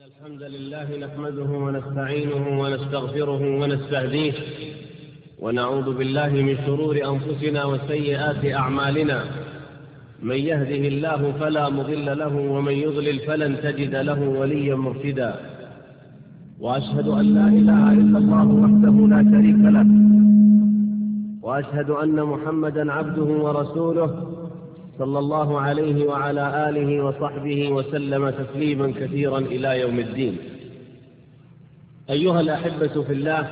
الحمد لله نحمده ونستعينه ونستغفره ونستهديه ونعوذ بالله من شرور أنفسنا وسيئات أعمالنا. من يهده الله فلا مضل له ومن يضلل فلن تجد له وليا مرشدا. وأشهد أن لا إله إلا الله وحده لا شريك له، وأشهد أن محمدا عبده ورسوله صلى الله عليه وعلى آله وصحبه وسلم تسليما كثيرا إلى يوم الدين. أيها الأحبة في الله،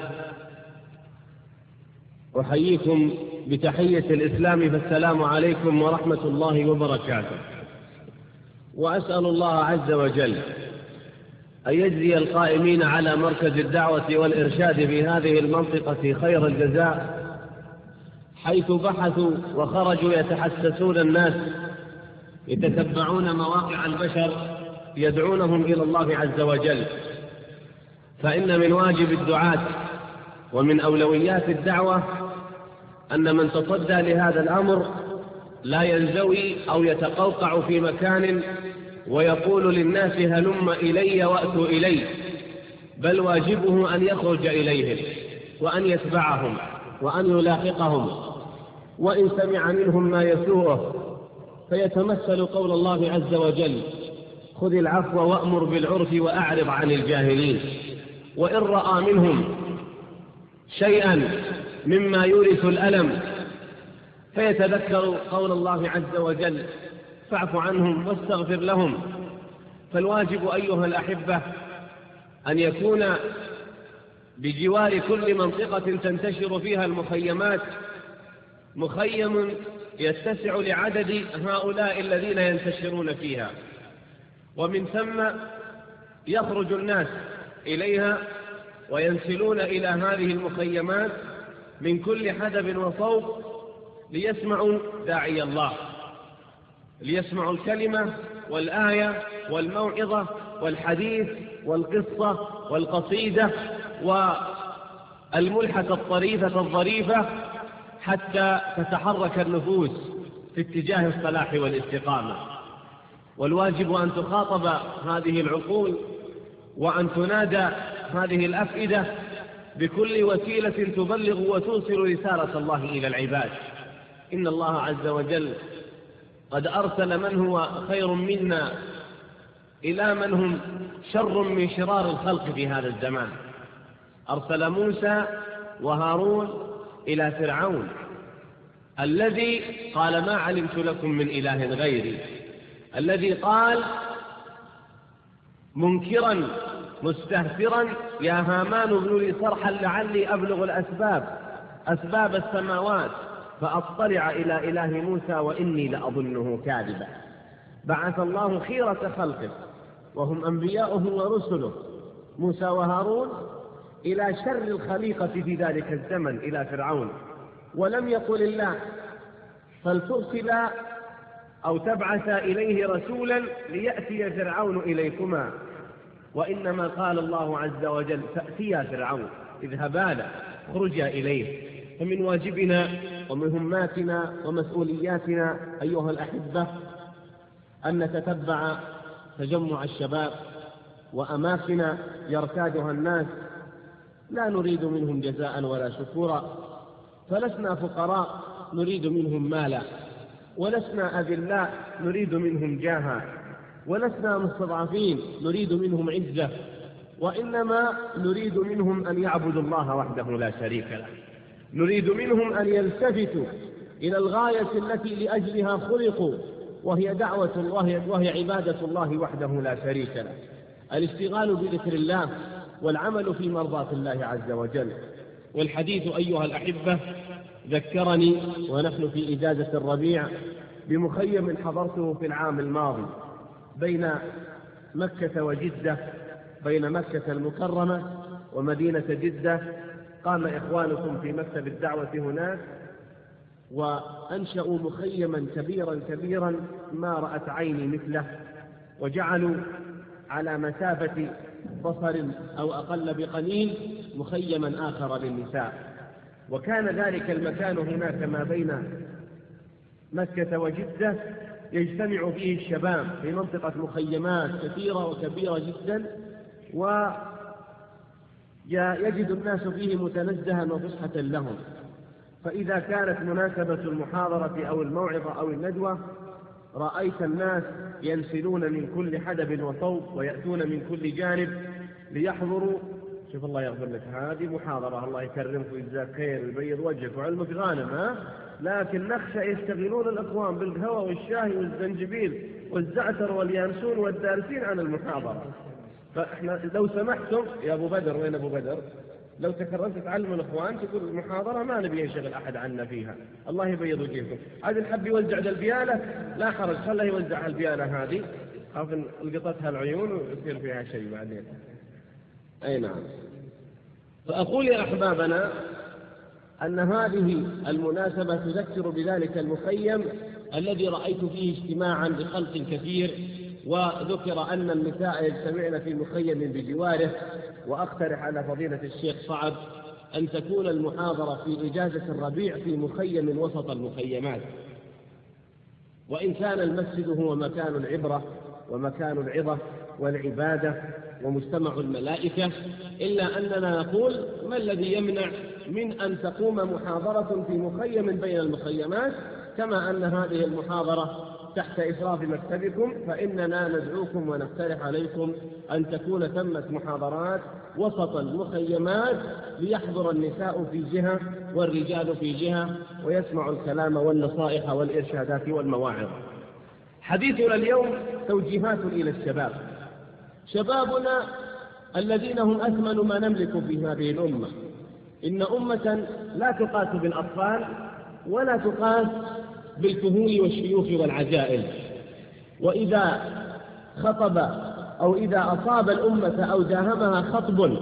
أحييكم بتحية الإسلام، فالسلام عليكم ورحمة الله وبركاته. وأسأل الله عز وجل أن يجزي القائمين على مركز الدعوة والإرشاد في هذه المنطقة خير الجزاء، حيث بحثوا وخرجوا يتحسسون الناس، يتتبعون مواقع البشر، يدعونهم إلى الله عز وجل. فإن من واجب الدعاة ومن أولويات الدعوة أن من تصدى لهذا الأمر لا ينزوي أو يتقوقع في مكان ويقول للناس هلم إلي وأتوا إلي، بل واجبه أن يخرج إليهم وأن يتبعهم وأن يلاحقهم، وإن سمع منهم ما يسوءه فيتمثل قول الله عز وجل: خذ العفو وأمر بالعرف وأعرض عن الجاهلين. وإن رأى منهم شيئا مما يورث الألم فيتذكر قول الله عز وجل: فاعف عنهم واستغفر لهم. فالواجب أيها الأحبة أن يكون بجوار كل منطقة تنتشر فيها المخيمات مخيم يتسع لعدد هؤلاء الذين ينتشرون فيها، ومن ثم يخرج الناس إليها وينسلون إلى هذه المخيمات من كل حدب وصوب ليسمعوا داعي الله، ليسمعوا الكلمة والآية والموعظة والحديث والقصة والقصيدة والملحة الطريفة الظريفة، حتى تتحرك النفوس في اتجاه الصلاح والاستقامة. والواجب أن تخاطب هذه العقول وأن تنادى هذه الأفئدة بكل وسيلة تبلغ وتوصل رسالة الله إلى العباد. إن الله عز وجل قد أرسل من هو خير منا إلى من هم شر من شرار الخلق في هذا الزمان. أرسل موسى وهارون إلى فرعون الذي قال: ما علمت لكم من إله غيري، الذي قال منكرا مستهترا: يا هامان ابن لي صرحا لعلي أبلغ أسباب السماوات فأطلع إلى إله موسى وإني لأظنه كاذبا. بعث الله خيرة خلقه وهم أنبياؤه ورسله، موسى وهارون، إلى شر الخليقة في ذلك الزمن، إلى فرعون. ولم يقل الله فلترسل أو تبعث إليه رسولا ليأتي فرعون إليكما، وإنما قال الله عز وجل: فأتيا فرعون، اذهبا له، اخرجا إليه. فمن واجبنا ومهماتنا ومسؤولياتنا أيها الأحبة أن نتتبع تجمع الشباب وأماكن يرتادها الناس، لا نريد منهم جزاء ولا شكورا، فلسنا فقراء نريد منهم مالا، ولسنا أذلاء نريد منهم جاها، ولسنا مستضعفين نريد منهم عزة، وإنما نريد منهم أن يعبدوا الله وحده لا شريك له. نريد منهم أن يلتفتوا إلى الغاية التي لأجلها خلقوا، وهي دعوة الله وهي عبادة الله وحده لا شريك له، الاشتغال بذكر الله والعمل في مرضاة الله عز وجل. والحديث أيها الأحبة ذكرني ونحن في إجازة الربيع بمخيم حضرته في العام الماضي بين مكة وجدة، بين مكة المكرمة ومدينة جدة. قام إخوانكم في مكتب الدعوة هناك وأنشأوا مخيما كبيرا ما رأت عيني مثله، وجعلوا على مسافة بصر أو أقل بقليل مخيما آخر للنساء. وكان ذلك المكان هناك ما بين مكة وجدة يجتمع فيه الشباب في منطقة مخيمات كثيرة وكبيرة جدا، ويجد الناس فيه متنزها وفسحة لهم. فإذا كانت مناسبة المحاضرة أو الموعظة أو الندوة رأيت الناس ينسلون من كل حدب وصوب ويأتون من كل جانب ليحضروا. شوف الله يغفر لك، هذه محاضرة الله يكرمك ويجزاك خير ويبيض وجهك وعلمك غانم، لكن نخشى يشتغلون الأخوان بالقهوة والشاي والزنجبيل والزعتر واليانسون والدارسين عن المحاضرة. فإحنا لو سمحتم يا أبو بدر، وين أبو بدر؟ لو تكرمت تعلم الأخوان تقول المحاضرة ما نبي ينشغل أحد عنا فيها، الله يبيض وجهكم. عاد الحب يوزع البيالة لا حرج، خله يوزع البيالة هذه، خاف لقطتها العيون ويصير فيها شيء بعدين. أي نعم. فأقول يا أحبابنا أن هذه المناسبة تذكر بذلك المخيم الذي رأيت فيه اجتماعا بخلق كثير، وذكر أن النساء يجتمعن في مخيم بجواره. وأقترح على فضيلة الشيخ صعب أن تكون المحاضرة في إجازة الربيع في مخيم وسط المخيمات، وإن كان المسجد هو مكان العبرة ومكان العظة والعبادة ومجتمع الملائكة، إلا أننا نقول ما الذي يمنع من أن تقوم محاضرة في مخيم بين المخيمات، كما أن هذه المحاضرة تحت إشراف مكتبكم، فإننا ندعوكم ونقترح عليكم أن تكون ثمة محاضرات وسط المخيمات ليحضر النساء في جهة والرجال في جهة ويسمع الكلام والنصائح والإرشادات والمواعظ. حديثنا اليوم توجيهات إلى الشباب، شبابنا الذين هم أثمن ما نملك في هذه الأمة. إن أمة لا تقاس بالأطفال ولا تقاس بالكهول والشيوخ والعجائز، وإذا خطب أو إذا أصاب الأمة أو داهمها خطب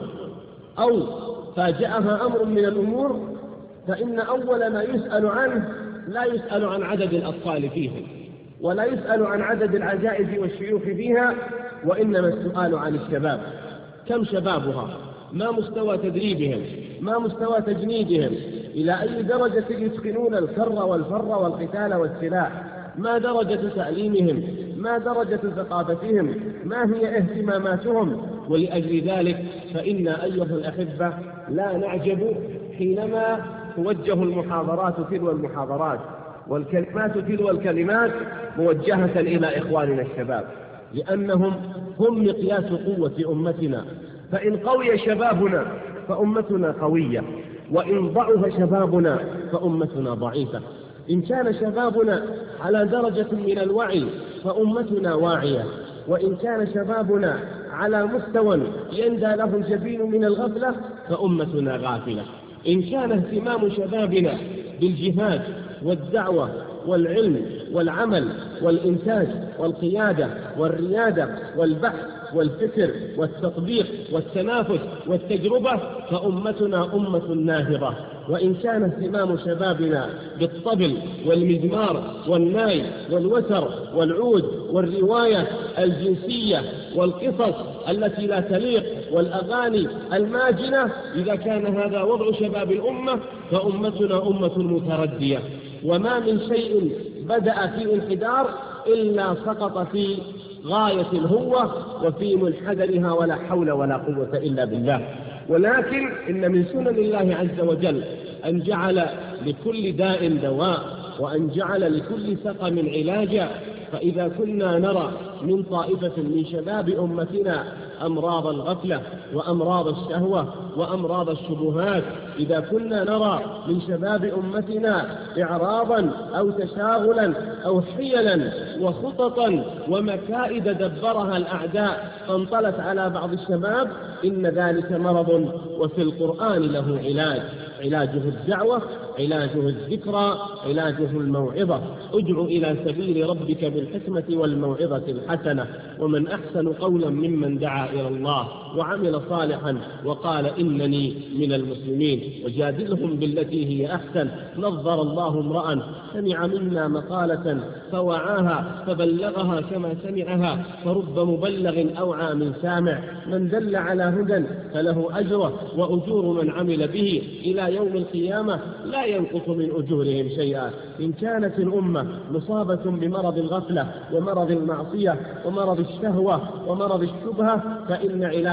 أو فاجأها أمر من الأمور فإن أول ما يسأل عنه لا يسأل عن عدد الأطفال فيهم ولا يسأل عن عدد العجائز والشيوخ فيها، وإنما السؤال عن الشباب. كم شبابها؟ ما مستوى تدريبهم؟ ما مستوى تجنيدهم؟ إلى أي درجة يتقنون الكر والفر والقتال والسلاح؟ ما درجة تعليمهم؟ ما درجة ثقافتهم؟ ما هي اهتماماتهم؟ ولأجل ذلك فإن أيها الأحبة لا نعجب حينما توجه المحاضرات تلو المحاضرات والكلمات تلو الكلمات موجهة إلى إخواننا الشباب، لأنهم هم مقياس قوة أمتنا. فإن قوي شبابنا فأمتنا قوية، وإن ضعف شبابنا فأمتنا ضعيفة. إن كان شبابنا على درجة من الوعي فأمتنا واعية، وإن كان شبابنا على مستوى يندى له الجبين من الغفلة فأمتنا غافلة. إن كان اهتمام شبابنا بالجهاد والدعوة والعلم والعمل والإنتاج والقيادة والريادة والبحث والفكر والتطبيق والتنافس والتجربة فأمتنا أمة ناهضة. وإن كان اهتمام شبابنا بالطبل والمزمار والناي والوتر والعود والرواية الجنسية والقصص التي لا تليق والأغاني الماجنة، إذا كان هذا وضع شباب الأمة فأمتنا أمة متردية. وما من شيء بدأ في انحدار إلا سقط في غاية الهوة وفي منحدرها، ولا حول ولا قوة إلا بالله. ولكن إن من سنن الله عز وجل أن جعل لكل داء دواء، وأن جعل لكل سقم علاجا. فإذا كنا نرى من طائفة من شباب أمتنا أمراض الغفلة وأمراض الشهوة وأمراض الشبهات، إذا كنا نرى من شباب أمتنا إعراضا أو تشاغلا أو حيلا وخططا ومكائد دبرها الأعداء فانطلت على بعض الشباب، إن ذلك مرض، وفي القرآن له علاج. علاجه الدعوة، علاجه الذكرى، علاجه الموعظة. ادع إلى سبيل ربك بالحكمة والموعظة الحسنة، ومن أحسن قولا ممن دعا إلى الله وعمل صالحا وقال إنني من المسلمين. وجادلهم بالتي هي أحسن. نظر الله امرأ سمع منا مقالة فوعاها فبلغها كما سمعها، فرب مبلغ أوعى من سامع. من دل على هدى فله أجره وأجور من عمل به إلى يوم القيامة لا ينقص من أجورهم شيئا. إن كانت الأمة مصابة بمرض الغفلة ومرض المعصية ومرض الشهوة ومرض الشبهة فإن علاج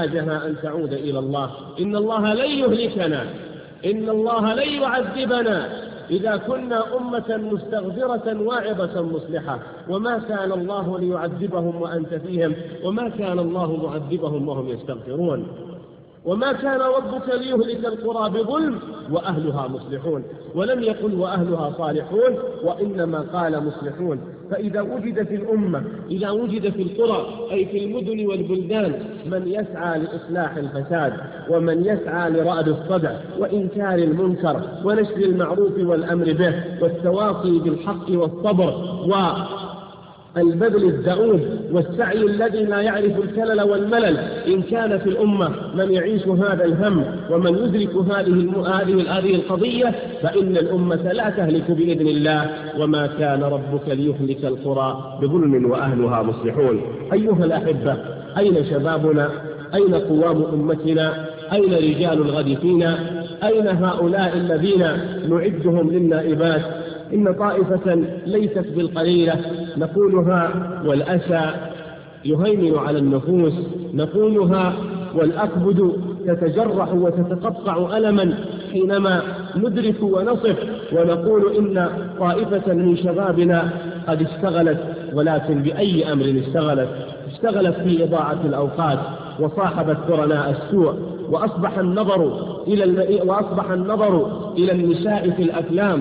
مزاجها أن تعود إلى الله. إن الله لن يهلكنا، إن الله لن يعذبنا إذا كنا أمة مستغفرة واعظة مصلحة. وما كان الله ليعذبهم وأنت فيهم، وما كان الله معذبهم وهم يستغفرون. وما كان ربك ليهلك القرى بظلم وأهلها مصلحون، ولم يقل وأهلها صالحون، وإنما قال مصلحون. فإذا وجد في الأمة، إذا وجد في القرى أي في المدن والبلدان من يسعى لإصلاح الفساد، ومن يسعى لرأد الصدع وإنكار المنكر ونشر المعروف والأمر به والتواصي بالحق والصبر البذل الدؤوب والسعي الذي لا يعرف الكلل والملل، إن كان في الأمة من يعيش هذا الهم ومن يدرك هذه القضية، فإن الأمة لا تهلك بإذن الله. وما كان ربك ليهلك القرى بظلم وأهلها مصلحون. أيها الأحبة، أين شبابنا؟ أين قوام أمتنا؟ أين رجال الغد فينا؟ أين هؤلاء الذين نعدهم للنائبات؟ إن طائفة ليست بالقليلة نقولها والأسى يهيمن على النفوس، نقولها والأكبد تتجرح وتتقطع ألما حينما ندرك ونصف ونقول إن طائفة من شبابنا قد اشتغلت، ولكن بأي أمر اشتغلت في إضاعة الأوقات، وصاحبت قرناء السوء، وأصبح النظر إلى النساء في الأفلام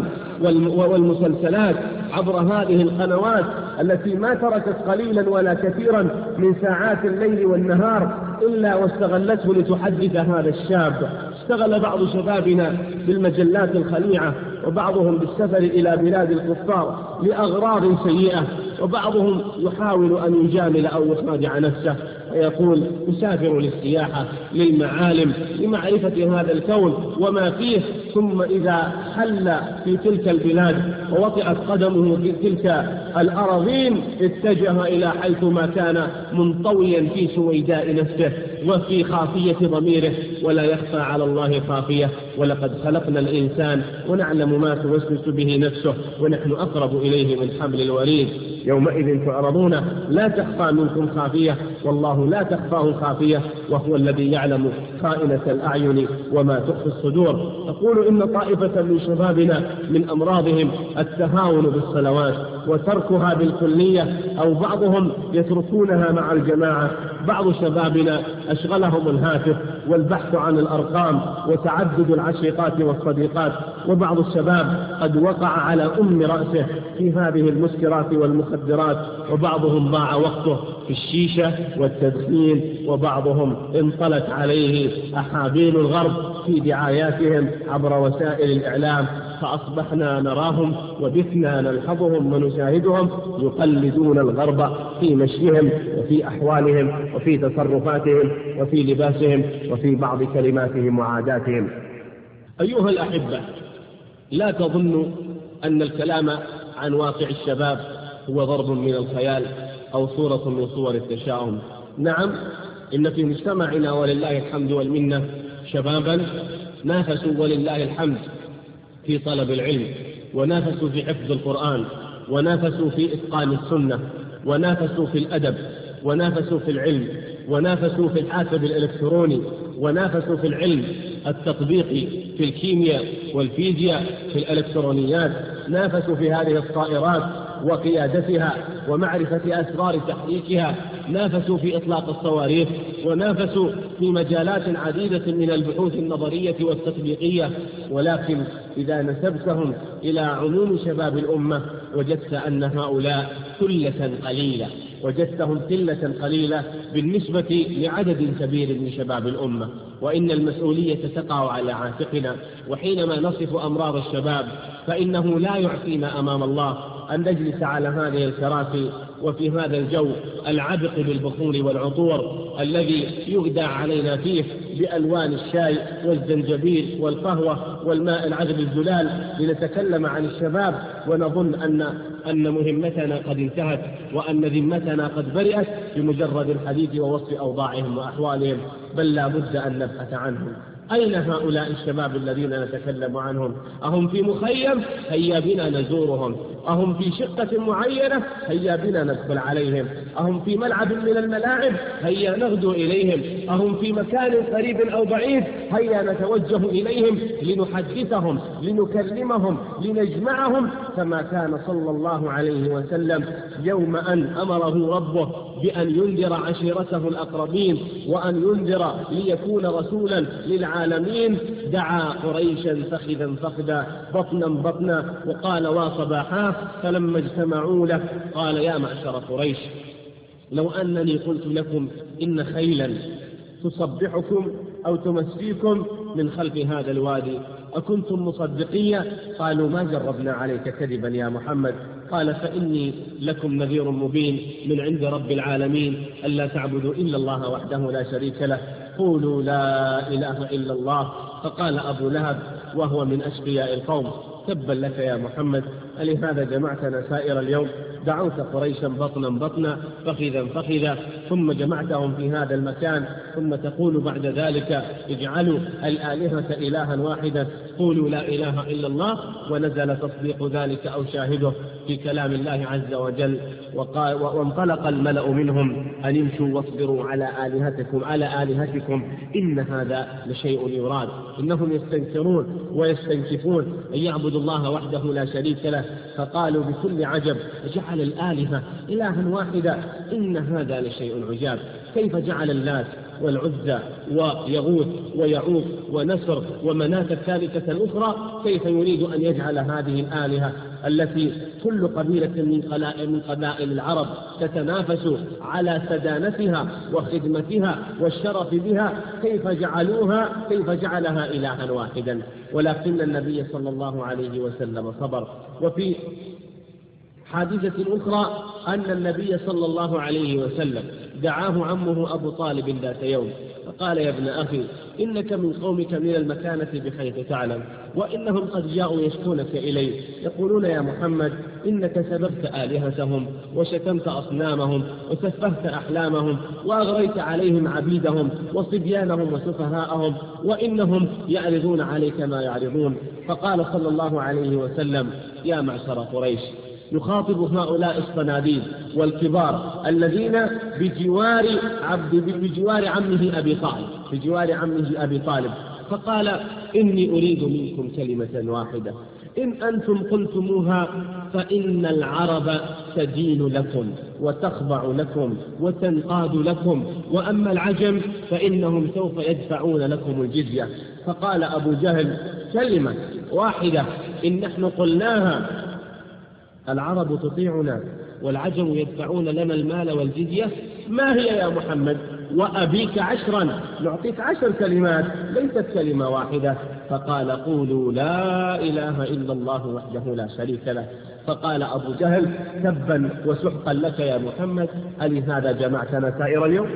والمسلسلات عبر هذه القنوات التي ما تركت قليلا ولا كثيرا من ساعات الليل والنهار إلا واستغلته لتحدث هذا الشاب. اشتغل بعض شبابنا بالمجلات الخليعة، وبعضهم بالسفر إلى بلاد الكفار لأغراض سيئة، وبعضهم يحاول أن يجامل أو يخادع نفسه ويقول يسافر للسياحة للمعالم لمعرفة هذا الكون وما فيه، ثم إذا حل في تلك البلاد ووطئت قدمه في تلك الأراضين اتجه إلى حيث ما كان منطويا في سويداء نفسه وفي خافية ضميره، ولا يخفى على الله خافية. ولقد خلقنا الإنسان ونعلم ما توسوس به نفسه ونحن أقرب إليه من حبل الوريد. يومئذ تعرضون لا تخفى منكم خافية والله لا تخفاه خافية، وهو الذي يعلم خائنة الأعين وما تخفي الصدور. أقول إن طائفة من شبابنا من أمراضهم التهاون بالصلوات وتركها بالكلية، أو بعضهم يتركونها مع الجماعة. بعض شبابنا أشغلهم الهاتف والبحث عن الأرقام وتعدد العشيقات والصديقات، وبعض الشباب قد وقع على أم رأسه في هذه المسكرات والمخدرات، وبعضهم ضاع وقته في الشيشة والتدخين، وبعضهم انطلت عليه أحابيل الغرب في دعاياتهم عبر وسائل الإعلام، فأصبحنا نراهم وبثنا نلحظهم ونشاهدهم يقلدون الغرب في مشيهم وفي أحوالهم وفي تصرفاتهم وفي لباسهم وفي بعض كلماتهم وعاداتهم. أيها الأحبة، لا تظنوا أن الكلام عن واقع الشباب هو ضرب من الخيال أو صورة من صور التشاؤم. نعم، إن في مجتمعنا ولله الحمد والمنة شبابا نافسوا ولله الحمد في طلب العلم، ونافسوا في حفظ القرآن، ونافسوا في إتقان السنة، ونافسوا في الأدب، ونافسوا في العلم، ونافسوا في الحاسب الإلكتروني، ونافسوا في العلم التطبيقي في الكيمياء والفيزياء في الإلكترونيات، نافسوا في هذه الطائرات وقيادتها ومعرفة أسرار تحريكها، نافسوا في إطلاق الصواريخ، ونافسوا في مجالات عديدة من البحوث النظرية والتطبيقية. ولكن إذا نسبتهم إلى عموم شباب الأمة وجدت أن هؤلاء ثلة قليلة، وجدتهم ثلة قليلة بالنسبة لعدد كبير من شباب الأمة، وإن المسؤولية تقع على عاتقنا. وحينما نصف أمراض الشباب فإنه لا يعفينا أمام الله أن نجلس على هذه الكراسي وفي هذا الجو العبق بالبخور والعطور الذي يغدى علينا فيه بألوان الشاي والزنجبيل والقهوة والماء العذب الزلال لنتكلم عن الشباب ونظن أن مهمتنا قد انتهت وأن ذمتنا قد برئت بمجرد الحديث ووصف أوضاعهم وأحوالهم، بل لا بد أن نبحث عنهم. أين هؤلاء الشباب الذين نتكلم عنهم؟ أهم في مخيم؟ هيا بنا نزورهم. أهم في شقة معينة؟ هيا بنا ندخل عليهم. أهم في ملعب من الملاعب؟ هيا نغدو إليهم. أهم في مكان قريب أو بعيد؟ هيا نتوجه إليهم لنحدثهم، لنكلمهم، لنجمعهم، كما كان صلى الله عليه وسلم يوم أن أمره ربه بأن ينذر عشيرته الأقربين وأن ينذر ليكون رسولا للعالمين، دعا قريشا فخذا فخذا بطنا بطنا وقال وصباحاه. فلما اجتمعوا له قال يا معشر قريش، لو أنني قلت لكم إن خيلا تصبحكم أو تمسيكم من خلف هذا الوادي أكنتم مصدقية؟ قالوا ما جربنا عليك كذبا يا محمد. قال فإني لكم نذير مبين من عند رب العالمين ألا تعبدوا إلا الله وحده لا شريك له، قولوا لا إله إلا الله. فقال أبو لهب وهو من أشقياء القوم تبا لك يا محمد، ألهذا جمعتنا سائر اليوم؟ دعوت قريشا بطنا بطنا فخذا فخذا ثم جمعتهم في هذا المكان، ثم تقول بعد ذلك اجعلوا الآلهة إلها واحدا، قولوا لا إله إلا الله. ونزل تصديق ذلك أو شاهده في كلام الله عز وجل وانطلق الملأ منهم أن امشوا واصبروا على آلهتكم إن هذا لشيء يراد. إنهم يستنكرون ويستنكفون أن يعبدوا الله وحده لا شريك له، فقالوا بكل عجب جعل الآلهة إلها واحدا إن هذا لشيء عجاب. كيف جعل اللات والعزى ويغوث ويعوق ونسر ومناة الثالثة الأخرى؟ كيف يريد أن يجعل هذه الآلهة التي كل قبيلة من قبائل العرب تتنافس على سدانتها وخدمتها والشرف بها، كيف جعلها إلها واحدا؟ ولكن النبي صلى الله عليه وسلم صبر. وفي حادثة أخرى أن النبي صلى الله عليه وسلم دعاه عمه أبو طالب ذات يوم فقال يا ابن أخي إنك من قومك من المكانة بحيث تعلم، وإنهم قد جاءوا يشكونك إلي يقولون يا محمد إنك سببت آلهتهم وشتمت أصنامهم وسفهت أحلامهم وأغريت عليهم عبيدهم وصبيانهم وسفهاءهم، وإنهم يعرضون عليك ما يعرضون. فقال صلى الله عليه وسلم يا معشر قريش، يخاطب هؤلاء الصناديد والكبار الذين بجوار عمه أبي طالب، فقال إني أريد منكم كلمة واحدة إن أنتم قلتموها فإن العرب تدين لكم وتخضع لكم وتنقاد لكم، وأما العجم فإنهم سوف يدفعون لكم الجزية. فقال أبو جهل كلمة واحدة إن نحن قلناها العرب تطيعنا والعجم يدفعون لنا المال والجزية، ما هي يا محمد؟ وأبيك 10، نعطيك 10 كلمات ليست كلمة واحدة. فقال قولوا لا إله إلا الله وحده لا شريك له. فقال أبو جهل تبا وسحقا لك يا محمد، ألهذا جمعتنا سائر اليوم؟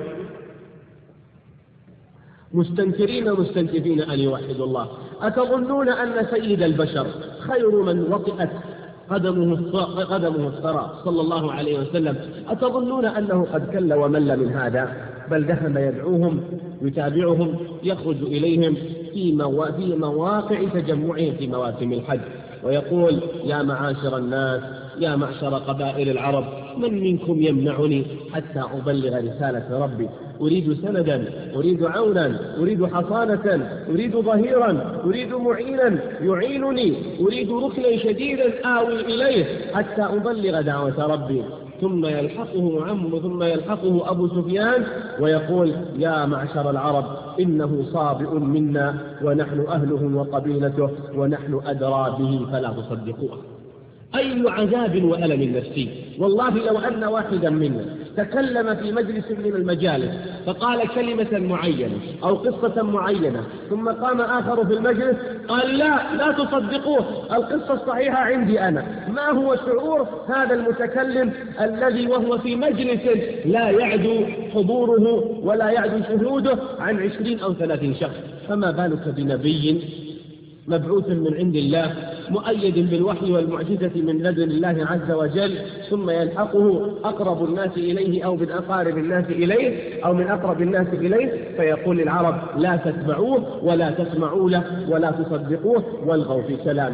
مستنكرين مستنكفين أن يوحدوا الله. أتظنون أن سيد البشر خير من وطئت قدمه الثرى صلى الله عليه وسلم؟ أتظنون أنه قد كل ومل من هذا؟ بل ذهب يدعوهم يتابعهم يخرج إليهم في مواقع تجمعهم في مواسم الحج ويقول يا معاشر الناس يا معشر قبائل العرب من منكم يمنعني حتى أبلغ رسالة ربي؟ أريد سندا، أريد عونا، أريد حصانة، أريد ظهيرا، أريد معينا يعينني، أريد ركنا شديدا آوي إليه حتى أبلغ دعوة ربي. ثم يلحقه أبو سفيان ويقول يا معشر العرب إنه صابئ منا ونحن أهله وقبيلته ونحن أدرى به فلا تصدقوه. أي عذاب وألم نفسي! والله لو أن واحدا منا تكلم في مجلس من المجالس فقال كلمة معينة أو قصة معينة ثم قام آخر في المجلس قال لا تصدقوه، القصة الصحيحة عندي أنا، ما هو شعور هذا المتكلم الذي وهو في مجلس لا يعدو حضوره ولا يعدو شهوده عن 20 أو 30 شخص؟ فما بالك بنبي مبعوث من عند الله مؤيد بالوحي والمعجزة من لدن الله عز وجل، ثم يلحقه أقرب الناس إليه أو من أقارب الناس إليه أو من أقرب الناس إليه فيقول للعرب لا تتبعوه ولا تسمعوا له ولا تصدقوه والغوا في كلامه.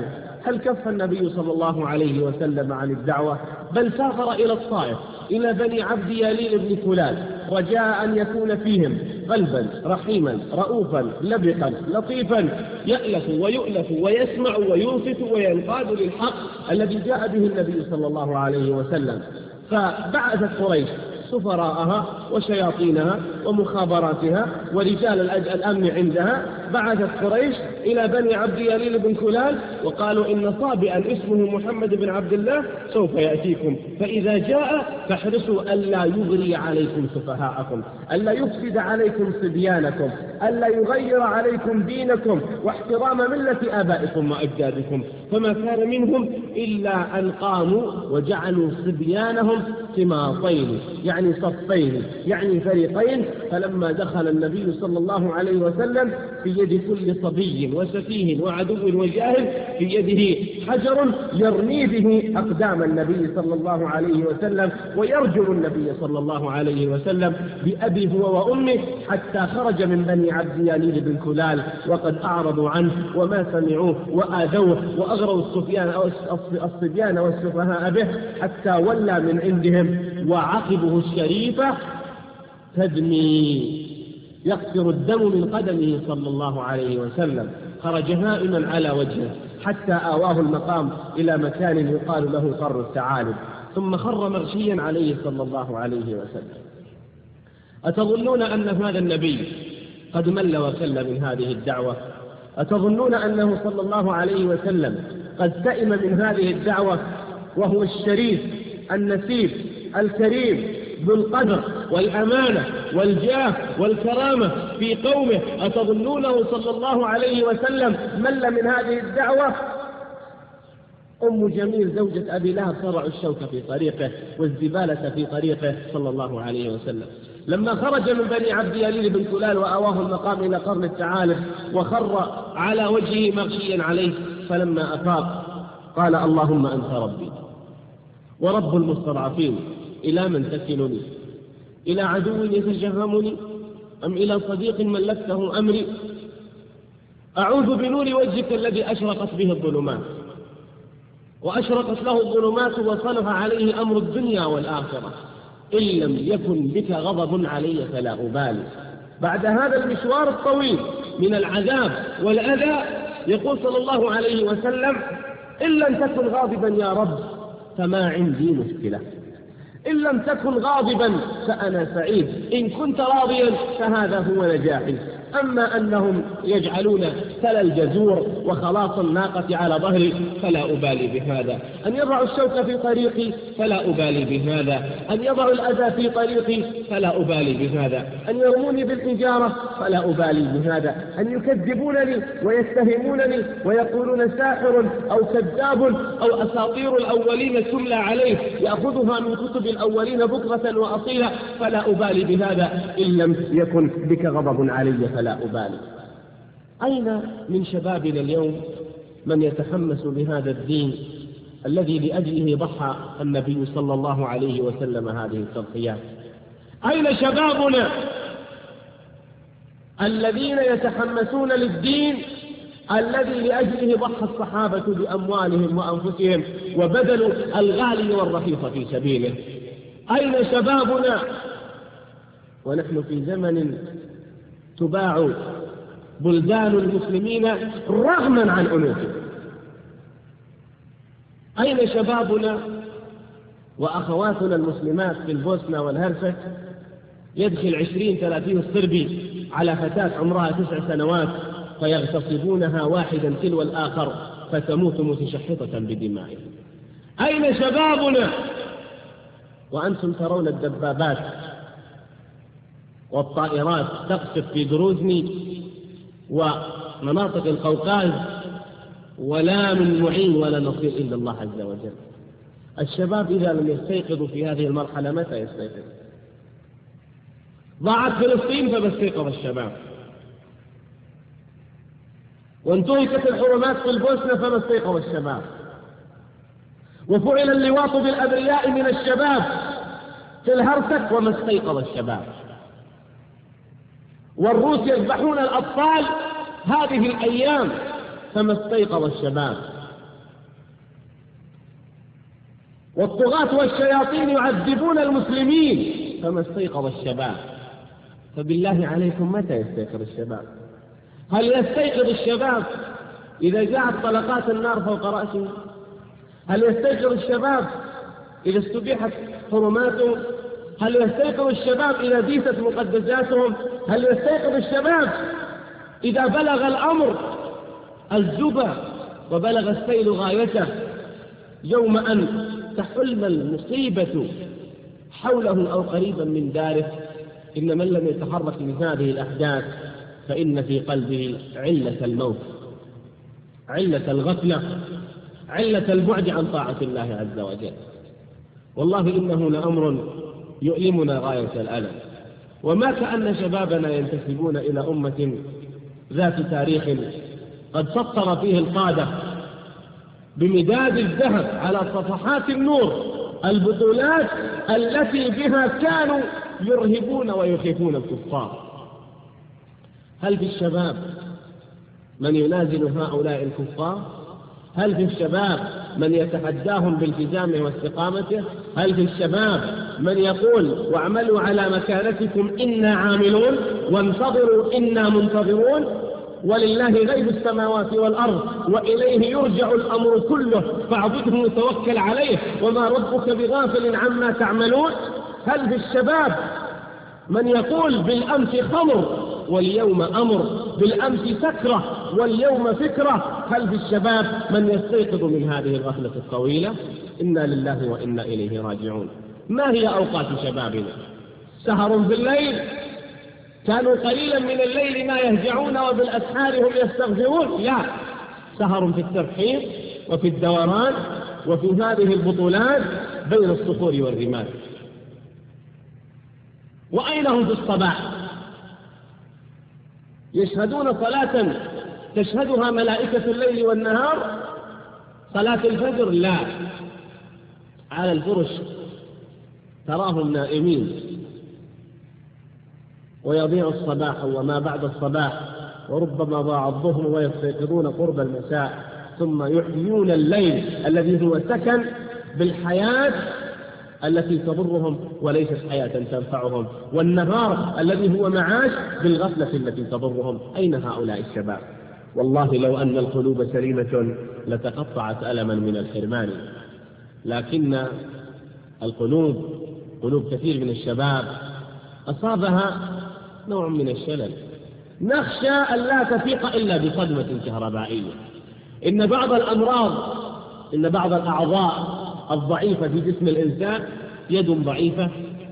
هل كف النبي صلى الله عليه وسلم عن الدعوة؟ بل سافر إلى الطائف إلى بني عبد يليل بن كلال رجاء أن يكون فيهم قلبا رحيما رؤوفا لبقا لطيفا يألف ويؤلف ويسمع وينصت وينقاد للحق الذي جاء به النبي صلى الله عليه وسلم. فبعثت قريش سفراءها وشياطينها ومخابراتها ورجال الأمن عندها، بعثت قريش إلى بني عبد يليل بن كلال وقالوا إن صابئا اسمه محمد بن عبد الله سوف يأتيكم، فإذا جاء فاحرصوا ألا يغري عليكم سفهاءكم، ألا يفسد عليكم صبيانكم، ألا يغير عليكم دينكم واحترام ملة آبائكم وأجدادكم. فما كان منهم إلا أن قاموا وجعلوا صبيانهم سماطين، يعني صفين، يعني فريقين. فلما دخل النبي صلى الله عليه وسلم في يد كل صبي وسفيه وعدو وجاهل في يده حجر يرمي به أقدام النبي صلى الله عليه وسلم ويرجم النبي صلى الله عليه وسلم بأبيه هو وأمه، حتى خرج من بني عبد يليل بن كلال وقد أعرضوا عنه وما سمعوه وآذوه وأغروا الصبيان والسفهاء به، حتى ولى من عندهم وعقبه الشريفة تدمي، يقطر الدم من قدمه صلى الله عليه وسلم. خرج هائما على وجهه حتى آواه المقام إلى مكان يقال له قر الثعالب، ثم خر مغشيا عليه صلى الله عليه وسلم. أتظنون أن هذا النبي قد مل وكل من هذه الدعوة؟ أتظنون أنه صلى الله عليه وسلم قد سئم من هذه الدعوة وهو الشريف النسيب الكريم ذو القدر والأمانة والجاه والكرامة في قومه؟ أتظنونه صلى الله عليه وسلم مل من هذه الدعوة؟ أم جميل زوجة أبي لهب صرع الشوك في طريقه والزبالة في طريقه صلى الله عليه وسلم. لما خرج من بني عبد يليل بن كلال وأواه المقام إلى قرن الثعالب وخر على وجهه مغشيا عليه، فلما أفاق قال اللهم أنت ربي ورب المستضعفين، إلى من تكلني؟ إلى عدو يتجهمني أم إلى صديق ملكته أمري؟ أعوذ بنور وجهك الذي أشرقت به الظلمات وأشرقت له الظلمات وصلح عليه أمر الدنيا والآخرة، إن لم يكن بك غضب علي فلا أبالي. بعد هذا المشوار الطويل من العذاب والأذى يقول صلى الله عليه وسلم إن لم تكن غاضبا يا رب فما عندي مشكلة، إن لم تكن غاضبا فأنا سعيد، إن كنت راضيا فهذا هو نجاحي. أما أنهم يجعلون تل الجزور وخلاص الناقة على ظهري فلا أبالي بهذا، أن يضعوا الشوك في طريقي فلا أبالي بهذا، أن يضعوا الأذى في طريقي فلا أبالي بهذا، أن يرموني بالحجارة فلا أبالي بهذا، أن يكذبونني ويتهمونني ويقولون ساحر أو كذاب أو أساطير الأولين تملى عليه يأخذها من كتب الأولين بكرة وأصيلا فلا أبالي بهذا، إن لم يكن بك غضب علي فلا أبالي. أين من شبابنا اليوم من يتحمس بهذا الدين الذي لأجله ضحى النبي صلى الله عليه وسلم هذه التضحيات؟ أين شبابنا الذين يتحمسون للدين الذي لأجله ضحى الصحابة بأموالهم وأنفسهم وبذلوا الغالي والرخيص في سبيله؟ أين شبابنا ونحن في زمن تباع بلدان المسلمين رغما عن أنوفهم؟ أين شبابنا وأخواتنا المسلمات في البوسنة والهرسك يدخل 20-30 صربي على فتاة عمرها 9 سنوات فيغتصبونها واحدا تلو الآخر فتموت متشحطة بدمائهم؟ أين شبابنا وأنتم ترون الدبابات والطائرات تقصف في جروزني ومناطق القوقاز ولا من معين ولا نصير إلا الله عز وجل؟ الشباب إذا لم يستيقظوا في هذه المرحلة متى يستيقظ؟ ضاعت فلسطين فما استيقظ الشباب، وانتهكت الحرمات في البوسنة فما استيقظ الشباب، وفعل اللواط بالأبرياء من الشباب في الهرسك وما استيقظ الشباب، والروس يذبحون الأطفال هذه الأيام فما استيقظ الشباب. والطغاة والشياطين يعذبون المسلمين، فما استيقظ الشباب. فبالله عليكم متى يستيقظ الشباب؟ هل يستيقظ الشباب إذا جاءت طلقات النار فوق رأسه؟ هل يستيقظ الشباب إذا استبيحت حرماتهم؟ هل يستيقظ الشباب إذا ديست مقدساتهم؟ هل يستيقظ الشباب إذا بلغ الأمر الزبا وبلغ السيل غايته، يوم أن تحل المصيبة حوله أو قريبا من داره؟ إن من لم يتحرك من هذه الأحداث فإن في قلبه علة الموت، علة الغفلة، علة البعد عن طاعة الله عز وجل. والله إنه لأمر يؤلمنا غاية الألم. وما كأن شبابنا ينتسبون إلى أمة ذات تاريخ قد سطر فيه القادة بمداد الذهب على صفحات النور البطولات التي بها كانوا يرهبون ويخيفون الكفار. هل في الشباب من ينازل هؤلاء الكفار؟ هل في الشباب من يتحداهم بالتزامه واستقامته؟ هل في الشباب من يقول واعملوا على مكانتكم إنا عاملون وانتظروا إنا منتظرون؟ ولله غيب السماوات والأرض وإليه يرجع الأمر كله فاعبده وتوكل عليه وما ربك بغافل عما تعملون. هل في الشباب من يقول بالأمس خمر واليوم أمر، بالأمس سكرة واليوم فكرة؟ هل في الشباب من يستيقظ من هذه الغفلة الطويلة؟ إنا لله وإنا إليه راجعون. ما هي أوقات شبابنا؟ سهر في الليل، كانوا قليلا من الليل ما يهجعون وبالأسحار هم يستغفرون؟ لا، سهر في الترحيب وفي الدوران وفي هذه البطولات بين الصخور والرمال. وأين هم في الصباح؟ يشهدون صلاة تشهدها ملائكة الليل والنهار، صلاة الفجر؟ لا، على الفرش تراهم نائمين. ويضيع الصباح وما بعد الصباح، وربما ضاع الظهر ويستيقظون قرب المساء، ثم يحيون الليل الذي هو سكن بالحياة التي تضرهم وليست حياة تنفعهم، والنهار الذي هو معاش بالغفلة التي تضرهم. أين هؤلاء الشباب؟ والله لو أن القلوب سليمة لتقطعت ألما من الحرمان، لكن القلوب، قلوب كثير من الشباب أصابها نوع من الشلل. نخشى أن لا تفيق إلا بصدمة كهربائية. إن بعض الأمراض، إن بعض الأعضاء الضعيفة في جسم الإنسان، يد ضعيفة،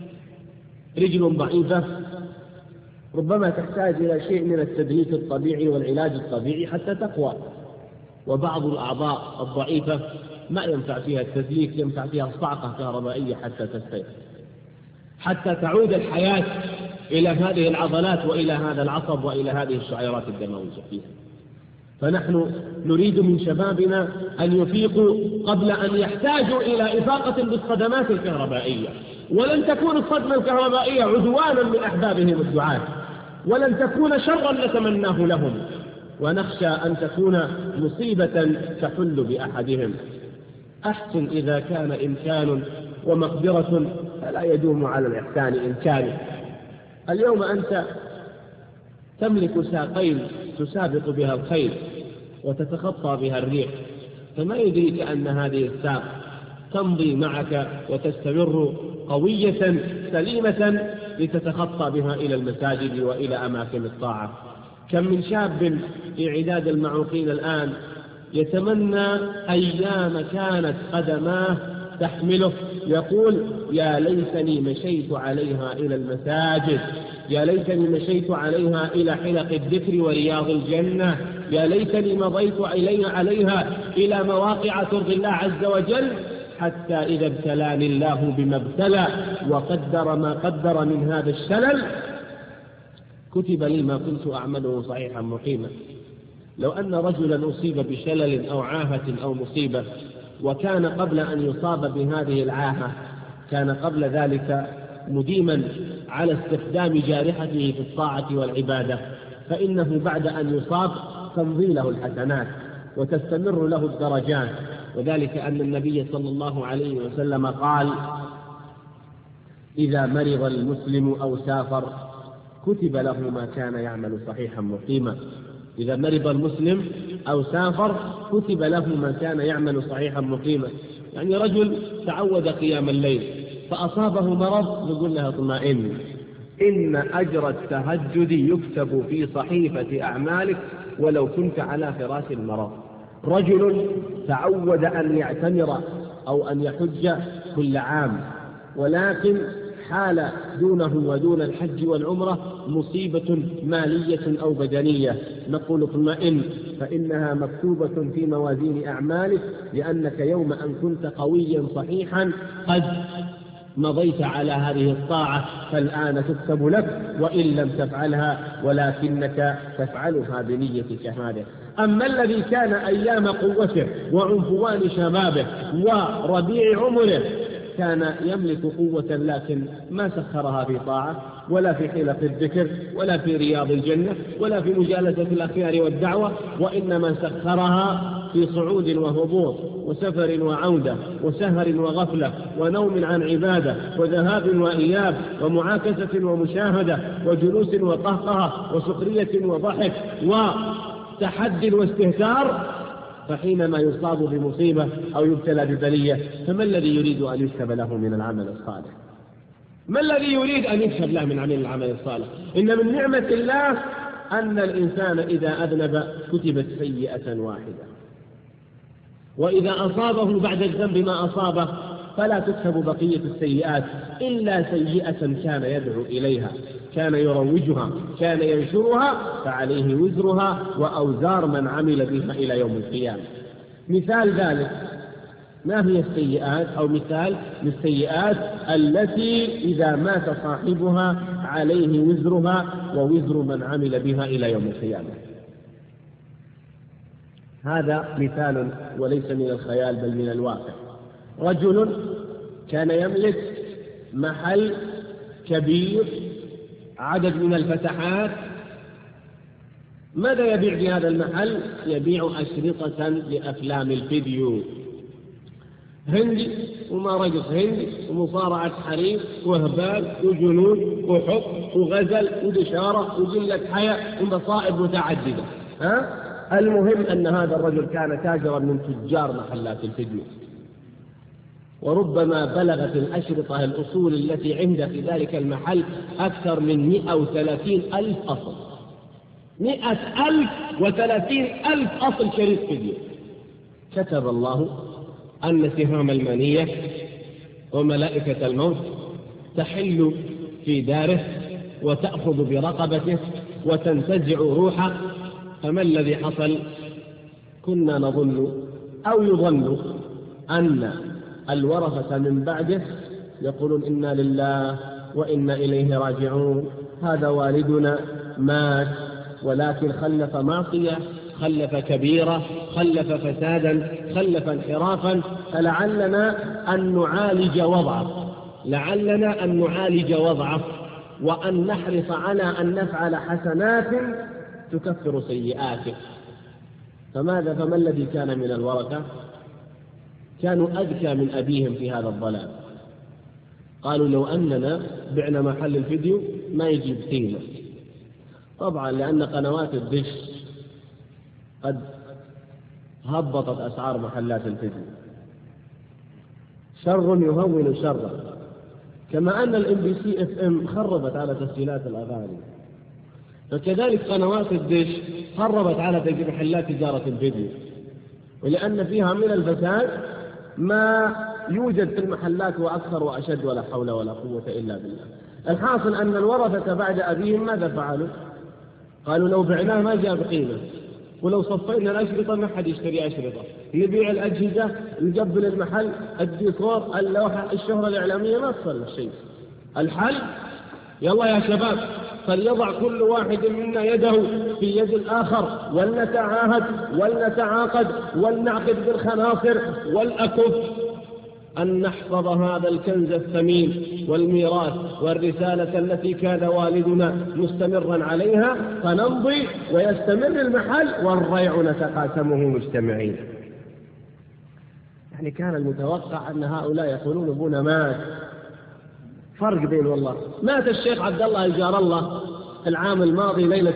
رجل ضعيفة، ربما تحتاج إلى شيء من التدليك الطبيعي والعلاج الطبيعي حتى تقوى. وبعض الأعضاء الضعيفة ما ينفع فيها التدليك، ينفع فيها صعقة كهربائية حتى تستيقظ، حتى تعود الحياة إلى هذه العضلات وإلى هذا العصب وإلى هذه الشعيرات الدموية فيها. فنحن نريد من شبابنا أن يفيقوا قبل أن يحتاجوا إلى إفاقة بالصدمات الكهربائية. ولن تكون الصدمة الكهربائية عدوانا من أحبابهم الدعاة، ولن تكون شرا نتمناه لهم، ونخشى أن تكون مصيبة تحل بأحدهم. أحسن إذا كان إمكان ومقدرة، فلا يدوم على الإحسان إمكان. اليوم أنت تملك ساقين تسابق بها الخيل وتتخطى بها الريح، فما يدريك أن هذه الساق تمضي معك وتستمر قوية سليمة لتتخطى بها إلى المساجد وإلى أماكن الطاعة. كم من شاب في عداد المعوقين الآن يتمنى أيام كانت قدماه تحمله، يقول يا ليتني مشيت عليها إلى المساجد، يا ليتني مشيت عليها إلى حلق الذكر ورياض الجنة، يا ليتني مضيت عليها إلى مواقع ترضي الله عز وجل، حتى إذا ابتلاني الله بما ابتلى وقدر ما قدر من هذا الشلل كتب لي ما كنت أعمله صحيحا مقيما. لو أن رجلا أصيب بشلل أو عاهة أو مصيبة وكان قبل أن يصاب بهذه العاهة كان قبل ذلك مديما على استخدام جارحته في الطاعة والعبادة، فإنه بعد أن يصاب تمضي له الحسنات وتستمر له الدرجات وذلك أن النبي صلى الله عليه وسلم قال: إذا مرض المسلم أو سافر كتب له ما كان يعمل صحيحا مقيما. إذا مرض المسلم أو سافر كتب له ما كان يعمل صحيحا مقيما. يعني رجل تعود قيام الليل فأصابه مرض، نقول له: اطمئن، إن أجر التهجد يكتب في صحيفة أعمالك ولو كنت على فراش المرض. رجل تعود أن يعتمر أو أن يحج كل عام، ولكن حال دونه ودون الحج والعمرة مصيبة مالية أو بدنية، نقول: اطمئن، فإنها مكتوبة في موازين أعمالك، لأنك يوم أن كنت قويا صحيحا قد مضيت على هذه الطاعة، فالآن تكتب لك وإن لم تفعلها، ولكنك تفعلها بنيتك هذه. أما الذي كان أيام قوته وعنفوان شبابه وربيع عمره كان يملك قوة لكن ما سخرها في طاعة، ولا في حلق الذكر، ولا في رياض الجنة، ولا في مجالسة الأخيار والدعوة، وإنما سخرها في صعود وهبوط وسفر وعودة وسهر وغفلة ونوم عن عبادة وذهاب وإياب ومعاكسة ومشاهدة وجلوس وقهقه وسخرية وضحك وتحدي واستهتار. فحينما يصاب بمصيبة أو يبتلى ببلية، فما الذي يريد أن يكتب له من العمل الصالح؟ ما الذي يريد أن يكتب له من عمل العمل الصالح؟ إن من نعمة الله أن الإنسان إذا أذنب كتبت سيئة واحدة، وإذا أصابه بعد الذنب ما أصابه فلا تكتب بقية السيئات إلا سيئة كان يدعو إليها، كان يروجها، كان ينشرها، فعليه وزرها وأوزار من عمل بها إلى يوم القيامة. مثال ذلك ما هي السيئات، أو مثال للسيئات التي إذا مات صاحبها عليه وزرها ووزر من عمل بها إلى يوم القيامة. هذا مثال وليس من الخيال بل من الواقع. رجل كان يملك محل كبير، عدد من الفتحات. ماذا يبيع في هذا المحل؟ يبيع أشرطة لأفلام الفيديو، هندي وما رقص هندي ومصارعة حريم وهبال وجنون وحب وغزل ودشارة وقلة حياة ومصائب متعددة. المهم أن هذا الرجل كان تاجرا من تجار محلات الفيديو، وربما بلغت الأشرطة الأصول التي عنده في ذلك المحل أكثر من 130,000 أصل. 130,000 أصل شريط فيديو. كتب الله أن سهام المنية وملائكة الموت تحل في داره وتأخذ برقبته وتنتزع روحه. فما الذي حصل؟ كنا نظن أو يظن أن الورثة من بعده يقولون: إنا لله وإنا إليه راجعون، هذا والدنا مات ولكن خلف معصية، خلف كبيرة، خلف فسادا، خلف انحرافا، فلعلنا أن نعالج وضعه، لعلنا أن نعالج وضعه وأن نحرص على أن نفعل حسنات تكفر سيئاته. فما الذي كان من الورثة؟ كانوا أذكى من أبيهم في هذا الضلال. قالوا: لو أننا بعنا محل الفيديو ما يجيب قيمة. طبعا لأن قنوات الدش قد هبطت أسعار محلات الفيديو. شر يهون شرا، كما أن الMBC FM خربت على تسجيلات الأغاني، فكذلك قنوات الدش خربت على محلات تجارة الفيديو، ولأن فيها من الفساد ما يوجد في المحلات وأكثر وأشد، ولا حول ولا قوة إلا بالله. الحاصل أن الورثة بعد أبيهم ماذا فعلوا؟ قالوا: لو بعناه ما جاء بقيمة، ولو صفينا الأشرطة ما حد يشتري أشرطة، يبيع الأجهزة، يقبل المحل، الديكور، اللوحة، الشهرة الإعلامية، ما تصل شيء. الحل يلا يا شباب، فليضع كل واحد منا يده في يد الآخر، ولنتعاهد ولنتعاقد ولنعقد بالخناصر والأكف أن نحفظ هذا الكنز الثمين والميراث والرسالة التي كان والدنا مستمرا عليها، فنمضي ويستمر المحل والريع نتقاسمه مجتمعين. يعني كان المتوقع أن هؤلاء يقولون أبونا مات. فرق بين والله. مات الشيخ عبد الله الجار الله العام الماضي ليلة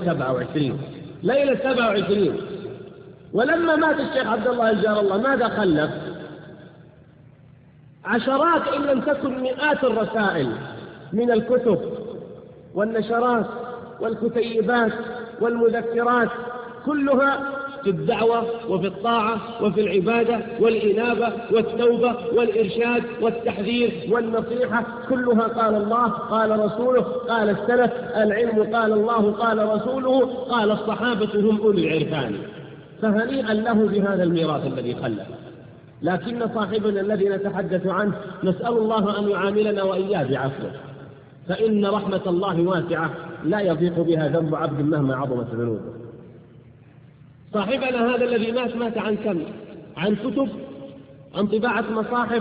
27، ولما مات الشيخ عبد الله الجار الله ماذا خلف؟ عشرات إن لم تكن مئات الرسائل من الكتب والنشرات والكتيبات والمذكرات، كلها في الدعوة وفي الطاعة وفي العبادة والإنابة والتوبة والإرشاد والتحذير والنصيحة، كلها قال الله قال رسوله قال السلف، العلم قال الله قال رسوله قال الصحابة هم أولي العرفان. فهنيئا له بهذا الميراث الذي خلف. لكن صاحبنا الذي نتحدث عنه نسأل الله أن يعاملنا وإياه بعفوه، فإن رحمة الله واسعة لا يضيق بها ذنب عبد مهما عظمت ذنوبه. صاحبنا هذا الذي مات عن كم؟ عن كتب، عن طباعة مصاحف،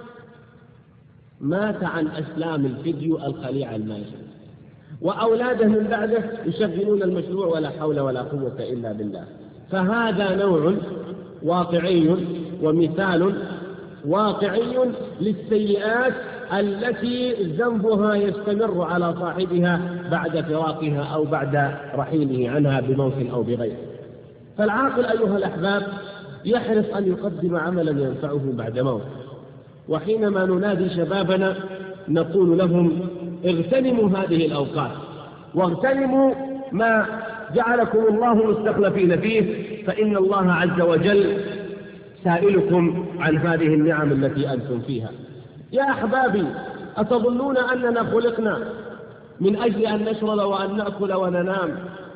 مات عن أسلام الفيديو الخليع الماجد، وأولاده من بعده يشغلون المشروع ولا حول ولا قوة إلا بالله. فهذا نوع واقعي ومثال واقعي للسيئات التي ذنبها يستمر على صاحبها بعد فراقها أو بعد رحيله عنها بموت أو بغيره. فالعاقل أيها الأحباب يحرص أن يقدم عملا ينفعه بعد موت. وحينما ننادي شبابنا نقول لهم اغتنموا هذه الأوقات واغتنموا ما جعلكم الله مستخلفين فيه، فإن الله عز وجل سائلكم عن هذه النعم التي أنتم فيها. يا أحبابي، أتظنون أننا خلقنا من أجل أن نشرب وأن نأكل وننام؟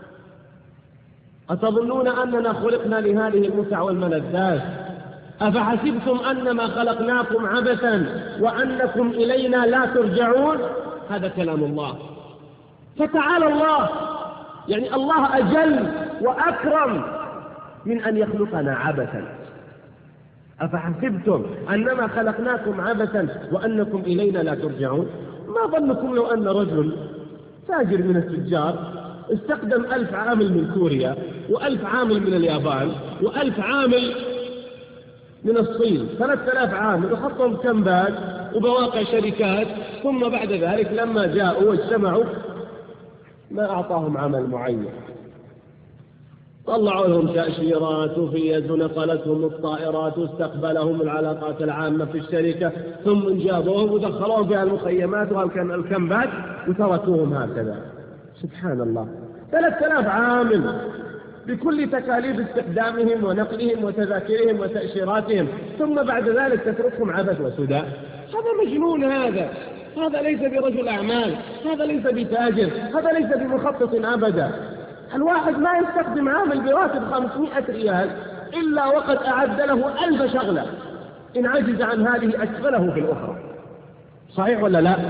أتظنون أننا خلقنا لهذه المتع والملذات؟ أفحسبتم أنما خلقناكم عبثا وأنكم إلينا لا ترجعون؟ هذا كلام الله. فتعالى الله، يعني الله أجل وأكرم من أن يخلقنا عبثا. أفحسبتم أنما خلقناكم عبثا وأنكم إلينا لا ترجعون؟ ما ظنكم لو أن رجل تاجر من التجار استخدم 1000 عامل من كوريا و1000 عامل من اليابان و1000 عامل من الصين، 3000 عامل، وحطهم كمبات وبواقع شركات، ثم بعد ذلك لما جاءوا واجتمعوا ما أعطاهم عمل معين، طلعوا لهم تأشيرات وفيز ونقلتهم الطائرات واستقبلهم العلاقات العامة في الشركة، ثم جابوهم ودخلوهم في المخيمات والكمبات وتركوهم هكذا. سبحان الله، 3000 عامل بكل تكاليف استخدامهم ونقلهم وتذاكرهم وتأشيراتهم، ثم بعد ذلك تتركهم عبث وسدى. هذا مجنون، هذا ليس برجل أعمال، هذا ليس بتاجر، هذا ليس بمخطط أبدا. الواحد ما يستخدم عامل براتب 500 ريال إلا وقد أعد له 1000 شغلة، إن عجز عن هذه أسفله في الأخرى. صحيح ولا لا؟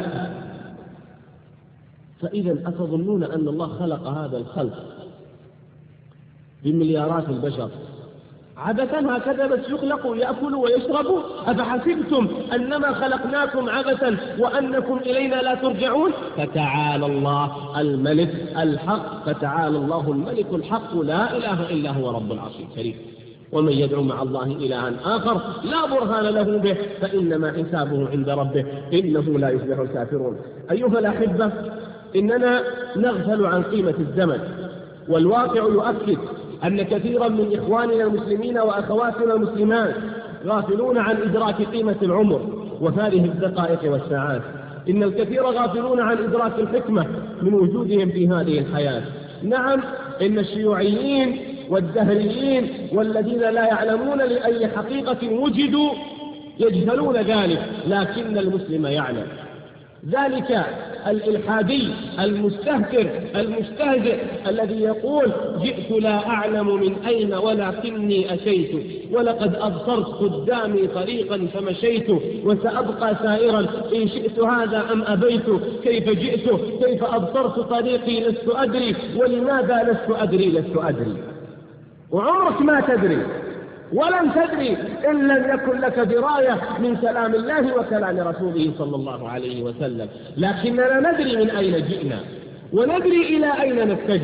فإذا أتظنون أن الله خلق هذا الخلق بمليارات البشر عبثا هكذا بس يخلقوا يأكلوا ويشربوا؟ أفحسبتم أنما خلقناكم عبثا وأنكم إلينا لا ترجعون؟ فتعالى الله الملك الحق، فتعالى الله الملك الحق، لا إله إلا هو رب العرش الكريم. ومن يدعو مع الله إلها آخر لا برهان له به فإنما حسابه عند ربه إنه لا يفلح الكافرون. أيها الأحبة، إننا نغفل عن قيمة الزمن، والواقع يؤكد أن كثيرا من إخواننا المسلمين وأخواتنا المسلمات غافلون عن إدراك قيمة العمر وهذه الدقائق والساعات. إن الكثير غافلون عن إدراك الحكمة من وجودهم في هذه الحياة. نعم، إن الشيوعيين والدهريين والذين لا يعلمون لأي حقيقة وجدوا يجهلون ذلك، لكن المسلم يعلم ذلك. الإلحادي المستهتر المستهزئ الذي يقول جئت لا أعلم من أين ولكني أتيت، ولقد أبصرت قدامي طريقا فمشيت، وسأبقى سائرا إن شئت هذا أم أبيت، كيف جئت كيف أبصرت طريقي لست أدري، ولماذا لست أدري. وعمرك ما تدري ولن تدري إن لم يكن لك دراية من كلام الله وكلام رسوله صلى الله عليه وسلم. لكننا ندري من أين جئنا وندري إلى أين نتجه،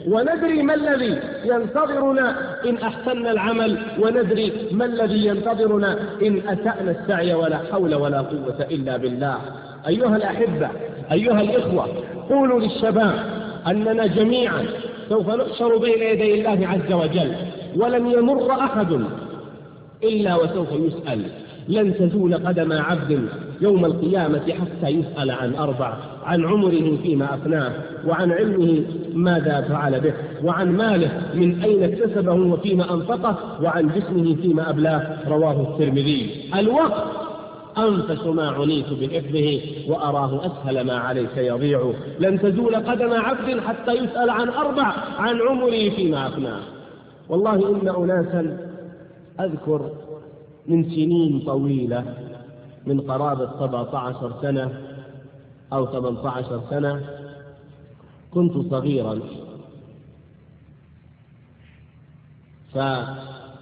وندري ما الذي ينتظرنا إن أحسننا العمل، وندري ما الذي ينتظرنا إن أسأنا السعي، ولا حول ولا قوة إلا بالله. أيها الأحبة، أيها الإخوة، قولوا للشباب أننا جميعا سوف نحشر بين يدي الله عز وجل، ولن يمر أحد إلا وسوف يسأل. لن تزول قدم عبد يوم القيامة حتى يسأل عن 4: عن عمره فيما أفناه، وعن علمه ماذا فعل به، وعن ماله من أين اكتسبه وفيما أنفقه، وعن جسمه فيما أبلاه. رواه الترمذي. الوقت أنفس ما عنيت بحفظه، وأراه أسهل ما عليك يضيع. لن تزول قدم عبد حتى يسأل عن 4: عن عمره فيما أفناه. والله إن أناسا أذكر من سنين طويلة، من قرابة 17 سنة أو 18 سنة، كنت صغيرا، فأذكر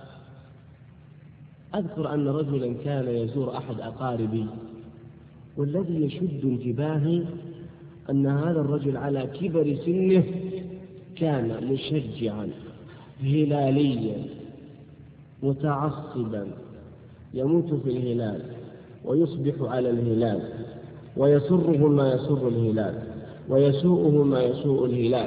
أن رجلا كان يزور أحد أقاربي، والذي يشد انتباهي أن هذا الرجل على كبر سنه كان مشجعا هلاليا متعصبا، يموت في الهلال ويصبح على الهلال، ويسره ما يسر الهلال ويسوءه ما يسوء الهلال،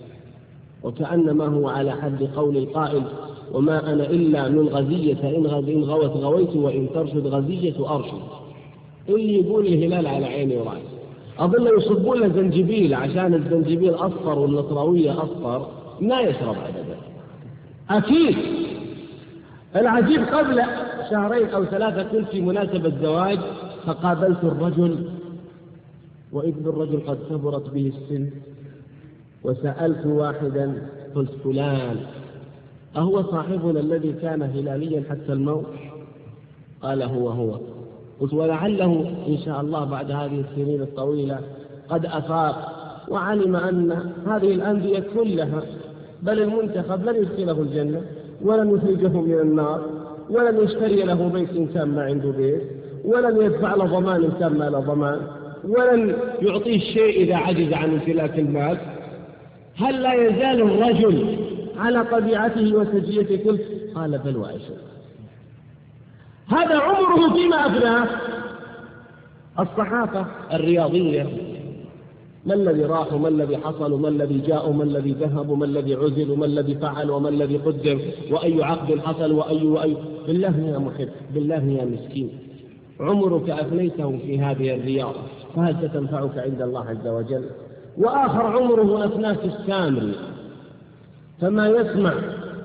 وكأنما هو على حد قول القائل: وما أنا إلا من غزية، إن غوت غويت، وإن ترشد غزية أرشد. اللي يقول الهلال على عيني ورأسي. أظن يصبون له زنجبيل عشان الزنجبيل أصفر والنصراوية أصفر، ما يشرب أبدا أكيد. العجيب قبل 2 أو 3 كنت في مناسبة زواج، فقابلت الرجل، وإذ بالرجل قد كبرت به السن، وسألت واحدا قلت: فلان أهو صاحبنا الذي كان هلاليا حتى الموت؟ قال: هو. قلت: ولعله إن شاء الله بعد هذه السنين الطويلة قد أفاق وعلم أن هذه الأندية كلها، بل المنتخب لن يدخله الجنة، ولن يخرجه من النار، ولن يشتري له بيت إن كان ما عنده بيت، ولن يدفع له ضمان إن كان ما له ضمان، ولن يعطيه شيء إذا عجز عن امتلاك المال. هل لا يزال الرجل على طبيعته وسجيته؟ قلت: قال: بل وأشد. هذا عمره فيما أفناه. الصحافة الرياضية، ما الذي راح وما الذي حصل وما الذي جاء وما الذي ذهب وما الذي عزل وما الذي فعل وما الذي قدم وأي عقد حصل وأي. بالله يا محب، بالله يا مسكين، عمرك أفنيته في هذه الرياضة، فهل ستنفعك عند الله عز وجل؟ وآخر عمره أفناه في السامري، فما يسمع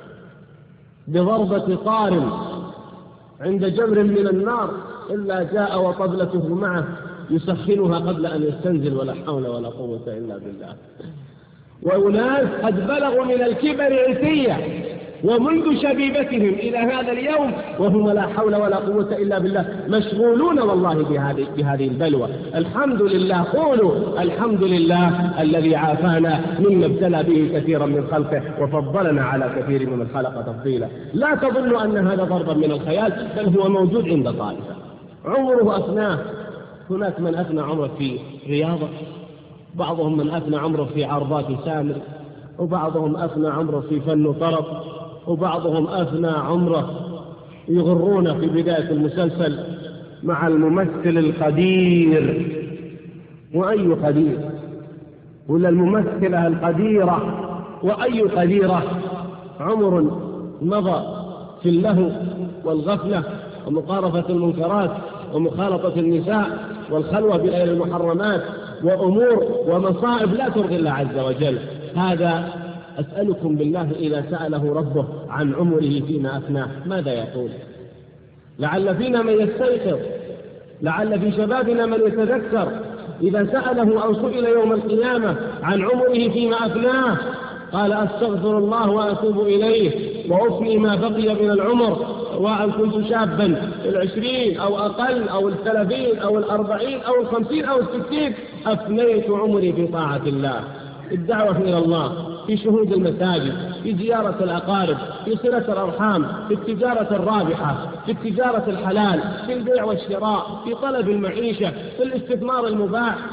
بضربة طار عند جمر من النار إلا جاء وطبلته معه يسخنها قبل أن يستنزل، ولا حول ولا قوة إلا بالله. وأناس قد بلغوا من الكبر عتية، ومنذ شبيبتهم إلى هذا اليوم وهم لا حول ولا قوة إلا بالله، مشغولون والله بهذه البلوى. الحمد لله، قولوا الحمد لله الذي عافانا مما ابتلى به كثيرا من خلقه، وفضلنا على كثير ممن خلق تفضيلا. لا تظنوا أن هذا ضربا من الخيال، بل هو موجود عند طائفة. عمره أفناه. هناك من أفنى عمره في رياضة، بعضهم من أفنى عمره في عرضات سامر، وبعضهم أفنى عمره في فن طرب، وبعضهم أفنى عمره يغرون في بداية المسلسل مع الممثل القدير. وأي قدير؟ ولا الممثلة القديرة؟ وأي قديرة؟ عمر مضى في اللهو والغفلة ومقارفة المنكرات ومخالطة النساء والخلوة بغير المحرمات وأمور ومصائب لا ترضي الله عز وجل. هذا أسألكم بالله إذا سأله ربه عن عمره فيما أفناه ماذا يقول؟ لعل فينا من يستيقظ، لعل في شبابنا من يتذكر إذا سأله أو سئل يوم القيامة عن عمره فيما أفناه قال: أستغفر الله وأتوب إليه وأفني ما بقي من العمر، سواء كنت شابا في 20 أو أقل أو 30 أو 40 أو 50 أو 60، أفنيت عمري في طاعة الله، الدعوة إلى الله، في شهود المساجد، في زيارة الأقارب، في صلة الأرحام، في التجارة الرابحة، في التجارة الحلال، في البيع والشراء، في طلب المعيشة، في الاستثمار المباح.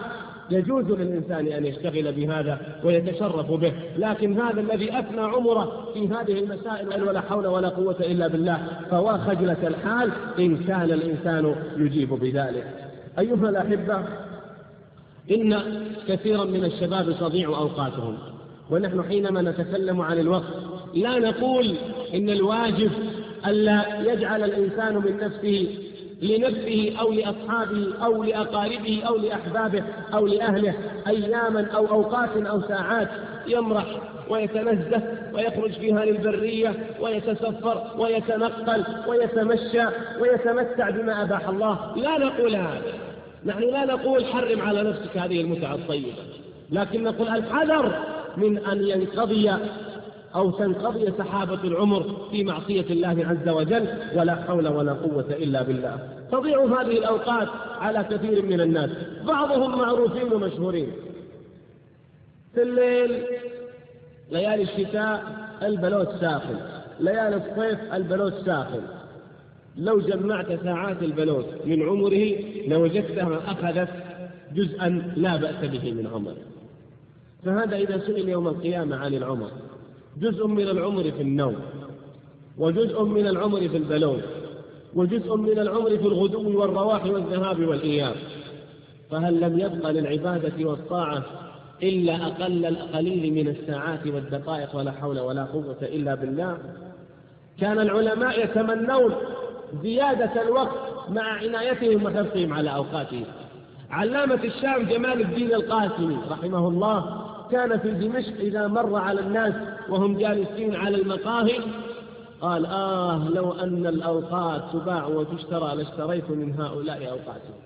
يجوز للإنسان أن يشتغل بهذا ويتشرف به، لكن هذا الذي أفنى عمره في هذه المسائل ولا حول ولا قوة إلا بالله، فوا خجلة الحال إن كان الإنسان يجيب بذلك. أيها الأحبة، إن كثيرا من الشباب تضيع أوقاتهم، ونحن حينما نتكلم عن الوقت لا نقول إن الواجب ألا يجعل الإنسان من نفسه لنفسه أو لأصحابه أو لأقاربه أو لأحبابه أو لأهله أياما أو أوقات أو ساعات يمرح ويتنزه ويخرج فيها للبرية ويتسفر ويتنقل ويتمشى ويتمتع بما أباح الله. لا نقول هذا، نحن لا نقول حرم على نفسك هذه المتعة الطيبة، لكن نقول الحذر من أن ينقضي أو تنقضي سحابة العمر في معصية الله عز وجل، ولا حول ولا قوة إلا بالله. تضيع هذه الأوقات على كثير من الناس، بعضهم معروفين ومشهورين. في الليل ليالي الشتاء البلوت ساخن، ليالي الصيف البلوت ساخن. لو جمعت ساعات البلوت من عمره لوجدتها أخذت جزءا لا بأس به من عمره. فهذا إذا سئل يوم القيامة عن العمر، جزء من العمر في النوم، وجزء من العمر في البلوت، وجزء من العمر في الغدو والرواح والذهاب والإياب، فهل لم يبقى للعبادة والطاعة إلا أقل القليل من الساعات والدقائق؟ ولا حول ولا قوة إلا بالله. كان العلماء يتمنون زيادة الوقت مع عنايتهم وحرصهم على أوقاتهم. علامة الشام جمال الدين القاسمي رحمه الله كان في دمشق إذا مر على الناس وهم جالسين على المقاهي قال: لو أن الأوقات تباع وتشترى لاشتريت من هؤلاء أوقاتهم.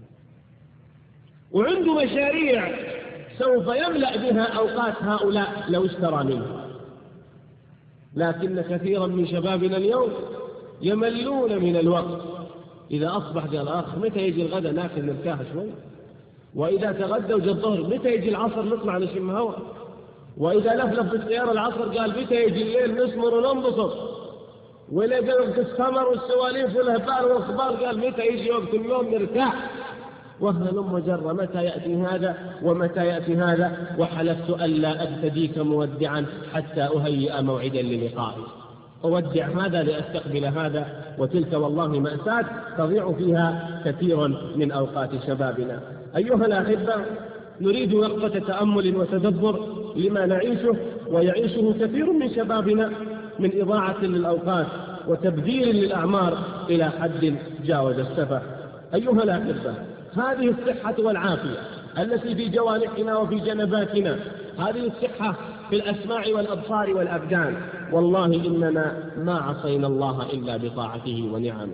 وعنده مشاريع سوف يملأ بها أوقات هؤلاء لو اشترى منها. لكن كثيرا من شبابنا اليوم يملون من الوقت. إذا أصبح قال: متى يجي الغداء ناكل نرتاح شوي؟ وإذا تغدى وجاء الظهر متى يجي العصر نطلع نشم هواء؟ وإذا لفلف بالسيارة العصر قال متى يجي الليل نسمر وننبسط؟ وإذا جاء وقت السمر والسواليف والهبال والأخبار قال متى يجي وقت النوم نرتاح؟ وهلم جر، متى يأتي هذا ومتى يأتي هذا؟ وحلفت ألا أبتديك مودعا حتى أهيئ موعدا للقائي. أودع هذا لأستقبل هذا، وتلك والله مأساة تضيع فيها كثير من أوقات شبابنا. أيها الأحبة، نريد وقفة تأمل وتدبر لما نعيشه ويعيشه كثير من شبابنا من إضاعة للأوقات وتبذير للأعمار إلى حد جاوز السفه. أيها الأحبة، هذه الصحة والعافية التي في جوانحنا وفي جنباتنا، هذه الصحة في الأسماع والأبصار والأبدان، والله إننا ما عصينا الله إلا بطاعته ونعمه.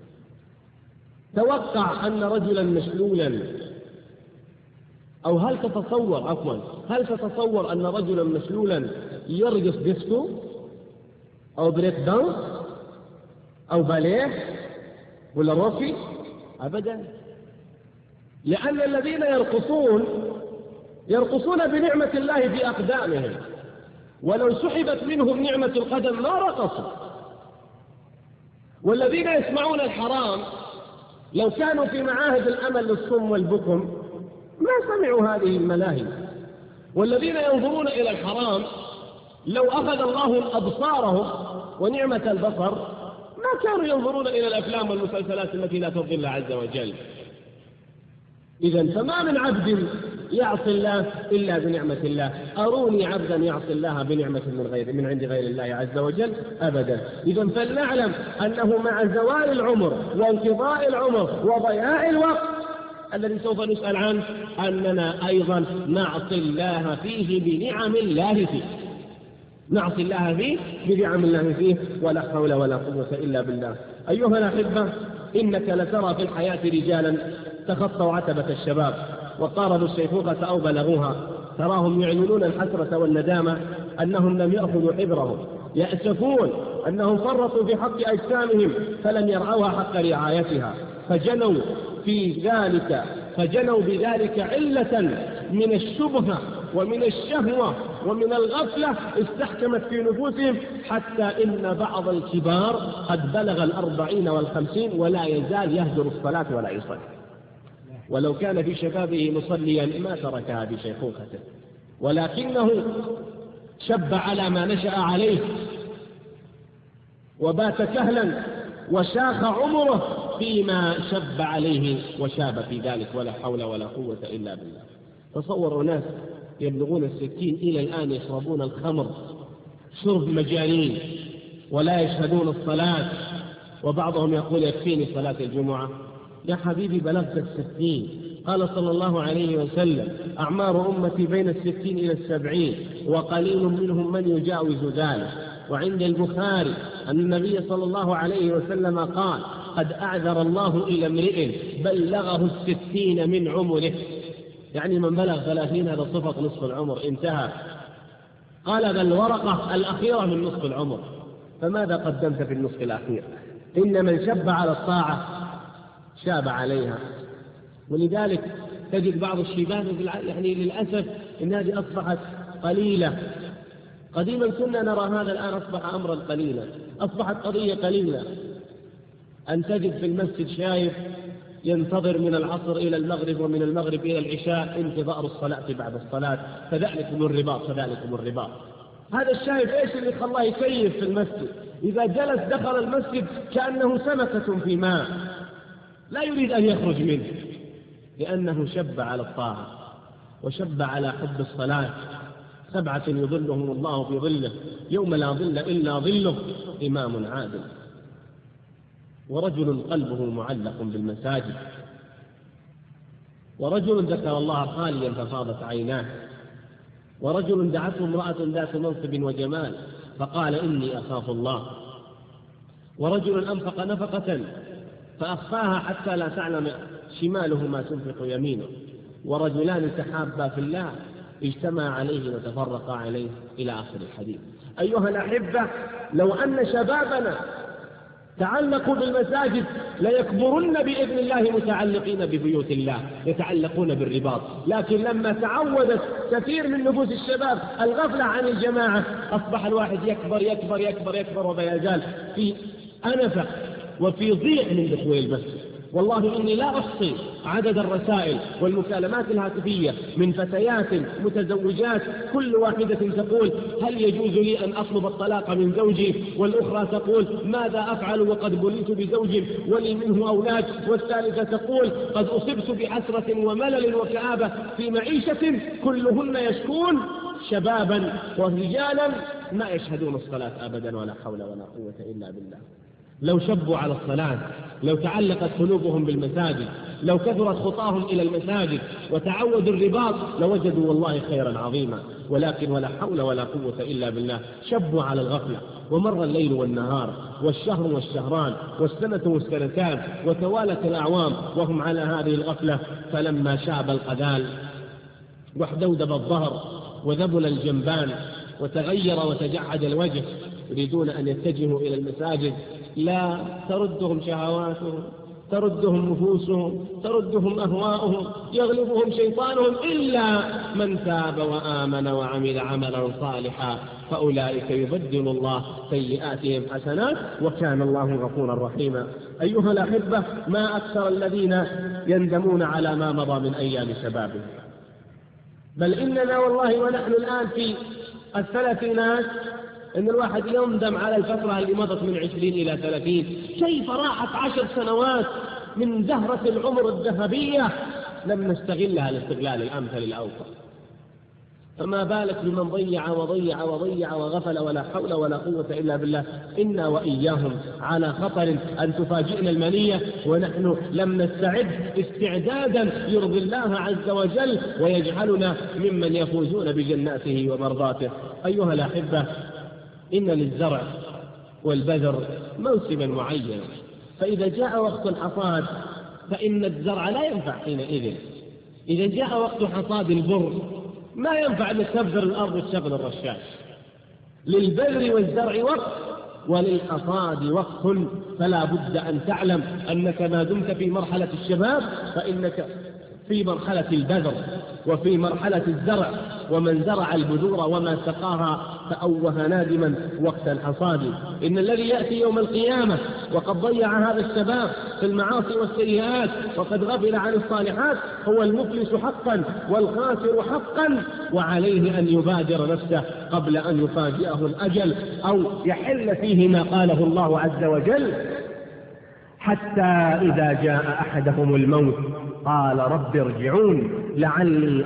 توقع أن رجلا مشلولا، أو هل تتصور أن رجلا مشلولا يرقص ديسكو أو بريك دانس أو باليه ولا روكي؟ أبدا. لأن الذين يرقصون بنعمة الله في أقدامهم، ولو سحبت منهم نعمة القدم ما رقصوا. والذين يسمعون الحرام لو كانوا في معاهد الأمل للصم والبكم ما سمعوا هذه الملاهي. والذين ينظرون إلى الحرام لو أخذ الله أبصارهم ونعمة البصر ما كانوا ينظرون إلى الأفلام والمسلسلات التي لا ترضي الله عز وجل. إذن فما من عبد يعصي الله إلا بنعمة الله. أروني عبدا يعصي الله بنعمة من عند غير الله عز وجل؟ أبدا. إذن فلنعلم أنه مع زوال العمر وانقضاء العمر وضياع الوقت الذي سوف نسأل عنه أننا أيضا نعصي الله فيه بنعم الله فيه، نعصي الله فيه بنعم الله فيه، ولا حول ولا قوة إلا بالله. أيها الأحبة، إنك لترى في الحياة رجالا تخطوا عتبة الشباب وقاربوا الشيخوخة أو بلغوها، تراهم يعلنون الحسرة والندامة أنهم لم يأخذوا حبرهم، يأسفون أنهم فرطوا في حق أجسامهم فلم يرعوها حق رعايتها، فجنوا بذلك علة من الشبهة ومن الشهوة ومن الغفلة استحكمت في نفوسهم، حتى إن بعض الكبار قد بلغ 40 و50 ولا يزال يهجر الصلاة ولا يصلي. ولو كان في شبابه مصليا ما تركها في شيخوخته، ولكنه شب على ما نشأ عليه وبات كهلا وشاخ عمره فيما شب عليه وشاب في ذلك، ولا حول ولا قوة إلا بالله. تصوروا ناس يبلغون 60 إلى الآن يشربون الخمر شرب مجانين ولا يشهدون الصلاة، وبعضهم يقول يكفيني صلاة الجمعة. يا حبيبي بلغت 60. قال صلى الله عليه وسلم: أعمار أمتي بين 60 إلى 70 وقليل منهم من يجاوز ذلك. وعند البخاري أن النبي صلى الله عليه وسلم قال: قد أعذر الله إلى امرئ بلغه 60 من عمره، يعني من بلغ 30 هذا صفة نصف العمر انتهى. قال: بل الورقة الأخيرة من نصف العمر. فماذا قدمت في النصف الأخير؟ إن من شب على الطاعة شاب عليها. ولذلك تجد بعض الشباب يعني للأسف إن هذه أصبحت قليلة. قديما كنا نرى هذا، الآن أصبح أمرا قليلا، أصبحت قضية قليلة. أن تجد في المسجد شايف ينتظر من العصر إلى المغرب ومن المغرب إلى العشاء انتظار الصلاة بعد الصلاة، فذلكم الرباط. هذا الشايف إيش اللي خلاه يكيف في المسجد؟ إذا جلس دخل المسجد كأنه سمكة في ماء لا يريد أن يخرج منه، لأنه شب على الطاعة وشب على حب الصلاة. 7 يظلهم الله في ظله يوم لا ظل إلا ظله: إمام عادل، ورجل قلبه معلق بالمساجد، ورجل ذكر الله خاليا ففاضت عيناه، ورجل دعته امرأة ذات منصب وجمال فقال: إني أخاف الله، ورجل أنفق نفقة فأخفاها حتى لا تعلم شماله ما تنفق يمينه، ورجلان تحابا في الله اجتمع عليه وتفرقا عليه، إلى آخر الحديث. أيها الأحبة، لو أن شبابنا تعلقوا بالمساجد ليكبرن بإذن الله متعلقين ببيوت الله، يتعلقون بالرباط. لكن لما تعودت كثير من نفوس الشباب الغفلة عن الجماعة، أصبح الواحد يكبر وما يزال في أنفة وفي ضيق من دخول المسجد. والله إني لا أحصي عدد الرسائل والمكالمات الهاتفية من فتيات متزوجات كل واحدة تقول: هل يجوز لي أن أطلب الطلاق من زوجي؟ والأخرى تقول: ماذا أفعل وقد بليت بزوج ولي منه أولاد؟ والثالثة تقول: قد أصبت بحسرة وملل وكآبة في معيشة. كلهن يشكون شبابا ورجالا ما يشهدون الصلاة أبدا، ولا حول ولا قوة إلا بالله. لو شبوا على الصلاة، لو تعلقت قلوبهم بالمساجد، لو كثرت خطاهم إلى المساجد وتعودوا الرباط لوجدوا والله خيرا عظيما. ولكن ولا حول ولا قوة إلا بالله، شبوا على الغفلة، ومر الليل والنهار والشهر والشهران والسنة والسنتان وتوالت الأعوام وهم على هذه الغفلة. فلما شاب القذال واحدودب الظهر وذبل الجنبان وتغير وتجعد الوجه يريدون أن يتجهوا إلى المساجد، لا تردهم شهواتهم، تردهم نفوسهم، تردهم أهواؤهم، يغلبهم شيطانهم، إلا من تاب وآمن وعمل عملا صالحا فأولئك يبدل الله سيئاتهم حسنات وكان الله غفورا رحيما. أيها الأحبة، ما أكثر الذين يندمون على ما مضى من أيام شبابهم، بل إننا والله ونحن الآن في الثلاثينات إن الواحد يندم على الفترة اللي مضت من 20 إلى 30. كيف راحت 10 سنوات من زهرة العمر الذهبية لم نستغلها الاستغلال الأمثل الأوفر؟ فما بالك بمن ضيع وغفل ولا حول ولا قوة إلا بالله. إنا وإياهم على خطر أن تفاجئنا المنية ونحن لم نستعد استعدادا يرضي الله عز وجل ويجعلنا ممن يفوزون بجناته ومرضاته. أيها الأحبة، إن للزرع والبذر موسما معينا، فإذا جاء وقت الحصاد فإن الزرع لا ينفع حينئذ. إذا جاء وقت حصاد البر ما ينفع أن تبذر الأرض وتشغل الرشاش. للبذر والزرع وقت وللحصاد وقت، فلا بد أن تعلم أنك ما دمت في مرحلة الشباب فإنك في مرحلة البذر وفي مرحلة الزرع، ومن زرع البذور وما سقاها فأوه نادما وقت الحصاد. إن الذي يأتي يوم القيامة وقد ضيع هذا الشباب في المعاصي والسيئات وقد غفل عن الصالحات هو المفلس حقا والخاسر حقا، وعليه أن يبادر نفسه قبل أن يفاجئه الأجل أو يحل فيه ما قاله الله عز وجل: حتى إذا جاء أحدهم الموت قال رب ارجعون لعلي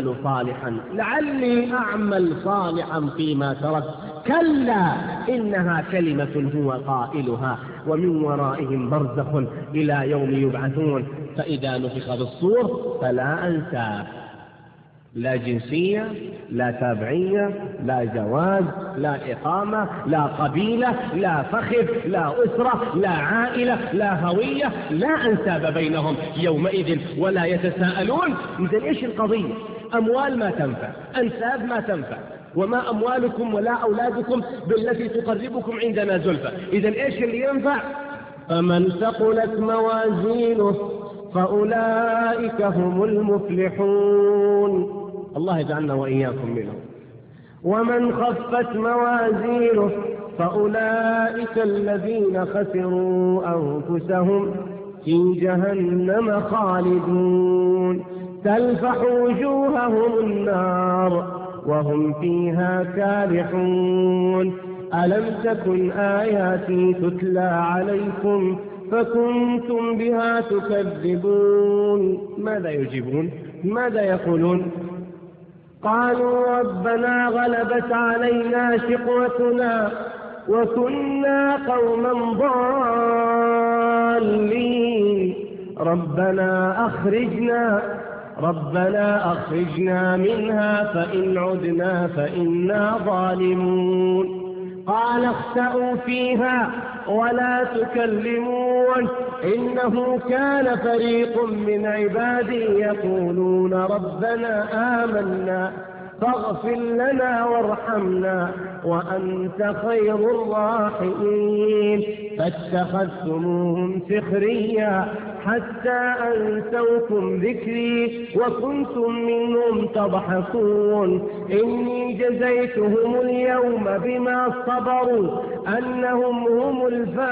أعمل صالحا فيما تركت كلا إنها كلمة هو قائلها ومن ورائهم برزخ إلى يوم يبعثون فإذا نفخ بالصور فلا أنساب، لا جنسية، لا تابعية، لا جواز، لا إقامة، لا قبيلة، لا فخذ، لا أسرة، لا عائلة، لا هوية، لا أنساب بينهم يومئذ ولا يتساءلون. إذن إيش القضية؟ أموال ما تنفع، أنساب ما تنفع، وما أموالكم ولا أولادكم بالتي تقربكم عندنا زلفى. إذن إيش اللي ينفع؟ فمن ثقلت موازينه فأولئك هم المفلحون. الله يجعلنا وإياكم منهم. ومن خفت موازينه فأولئك الذين خسروا أنفسهم في جهنم خالدون تلفح وجوههم النار وهم فيها كالحون. ألم تكن آياتي تتلى عليكم فكنتم بها تكذبون؟ ماذا يجيبون؟ ماذا يقولون؟ قالوا ربنا غلبت علينا شقوتنا وكنا قوما ضالين ربنا أخرجنا منها فإن عدنا فإنا ظالمون. قال اخسأوا فيها ولا تكلمون إنه كان فريق من عبادي يقولون ربنا آمنا فاغفر لنا وارحمنا وأنت خير الراحمين فاتخذتموهم سخريا حتى أنسوكم ذكري وكنتم منهم تضحكون. إني جزيتهم اليوم بما صبروا أنهم هم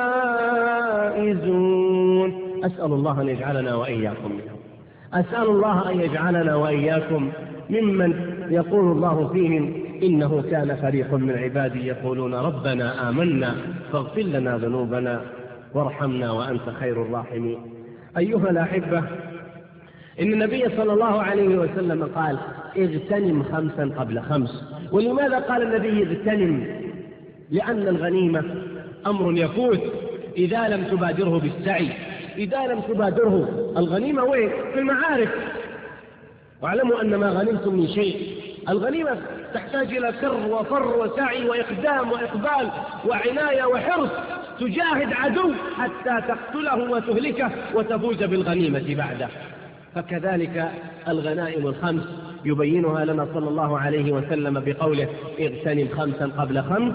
الفائزون. أسأل الله أن يجعلنا وإياكم منهم. أسأل الله أن يجعلنا وإياكم ممن يقول الله فيهم إنه كان فريق من عبادي يقولون ربنا آمنا فاغفر لنا ذنوبنا وارحمنا وأنت خير الراحمين. أيها الأحبة، إن النبي صلى الله عليه وسلم قال اغتنم 5 قبل 5. ولماذا قال النبي اغتنم؟ لأن الغنيمة أمر يفوت إذا لم تبادره بالسعي، إذا لم تبادره. الغنيمة وين؟ في المعارك. واعلموا أن ما غنمتم من شيء، الغنيمة تحتاج إلى كر وفر وسعي وإقدام وإقبال وعناية وحرص، تجاهد عدو حتى تقتله وتهلكه وتفوز بالغنيمة بعده. فكذلك الغنائم ال5 يبينها لنا صلى الله عليه وسلم بقوله اغتنم 5 قبل 5.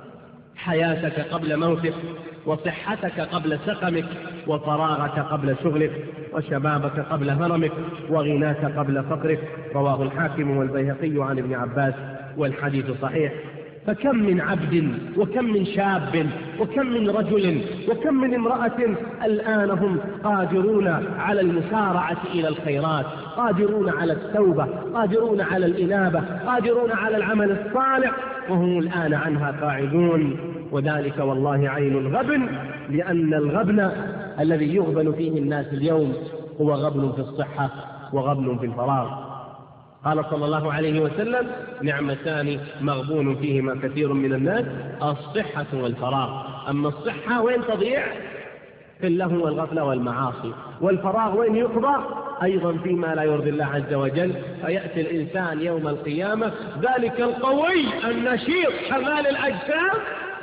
حياتك قبل موتك، وصحتك قبل سقمك، وفراغك قبل شغلك، وشبابك قبل هرمك، وغناك قبل فقرك. رواه الحاكم والبيهقي عن ابن عباس والحديث صحيح. فكم من عبد وكم من شاب وكم من رجل وكم من امرأة الآن هم قادرون على المسارعة إلى الخيرات، قادرون على التوبة، قادرون على الإنابة، قادرون على العمل الصالح، وهم الآن عنها قاعدون. وذلك والله عين الغبن، لأن الغبن الذي يغبن فيه الناس اليوم هو غبن في الصحة وغبن في الفراغ. قال صلى الله عليه وسلم نعمتان مغبون فيهما كثير من الناس الصحة والفراغ. أما الصحة وين تضيع؟ في اللهو والغفلة والمعاصي. والفراغ وين يقضى؟ أيضا فيما لا يرضي الله عز وجل. فيأتي الإنسان يوم القيامة ذلك القوي النشيط حمال الأجسام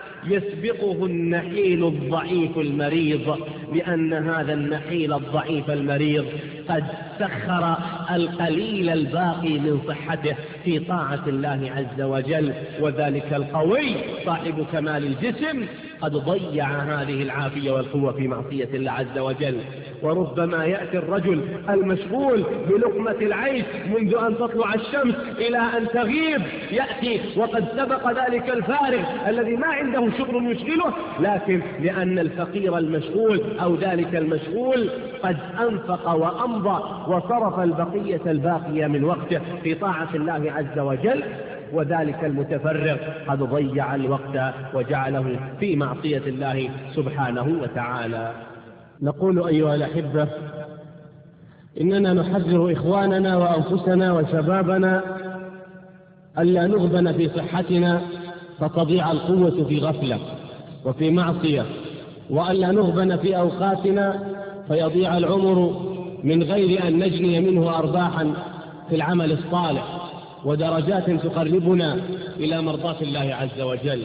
يسبقه النحيل الضعيف المريض، لأن هذا النحيل الضعيف المريض قد سخر القليل الباقي من صحته في طاعة الله عز وجل. وذلك القوي صاحب كمال الجسم قد ضيع هذه العافية والقوة في معصية الله عز وجل. وربما يأتي الرجل المشغول بلقمة العيش منذ أن تطلع الشمس إلى أن تغيب، يأتي وقد سبق ذلك الفارغ الذي ما عنده شغل يشغله، لكن لأن الفقير المشغول أو ذلك المشغول قد أنفق وأمضى وصرف البقية الباقية من وقته في طاعة الله عز وجل، وذلك المتفرغ قد ضيع الوقت وجعله في معصية الله سبحانه وتعالى. نقول أيها الأحبة، إننا نحذر إخواننا وأنفسنا وشبابنا ألا نغبن في صحتنا فتضيع القوة في غفلة وفي معصية، وألا نغبن في أوقاتنا فيضيع العمر من غير أن نجني منه أرباحا في العمل الصالح ودرجات تقربنا إلى مرضاة الله عز وجل.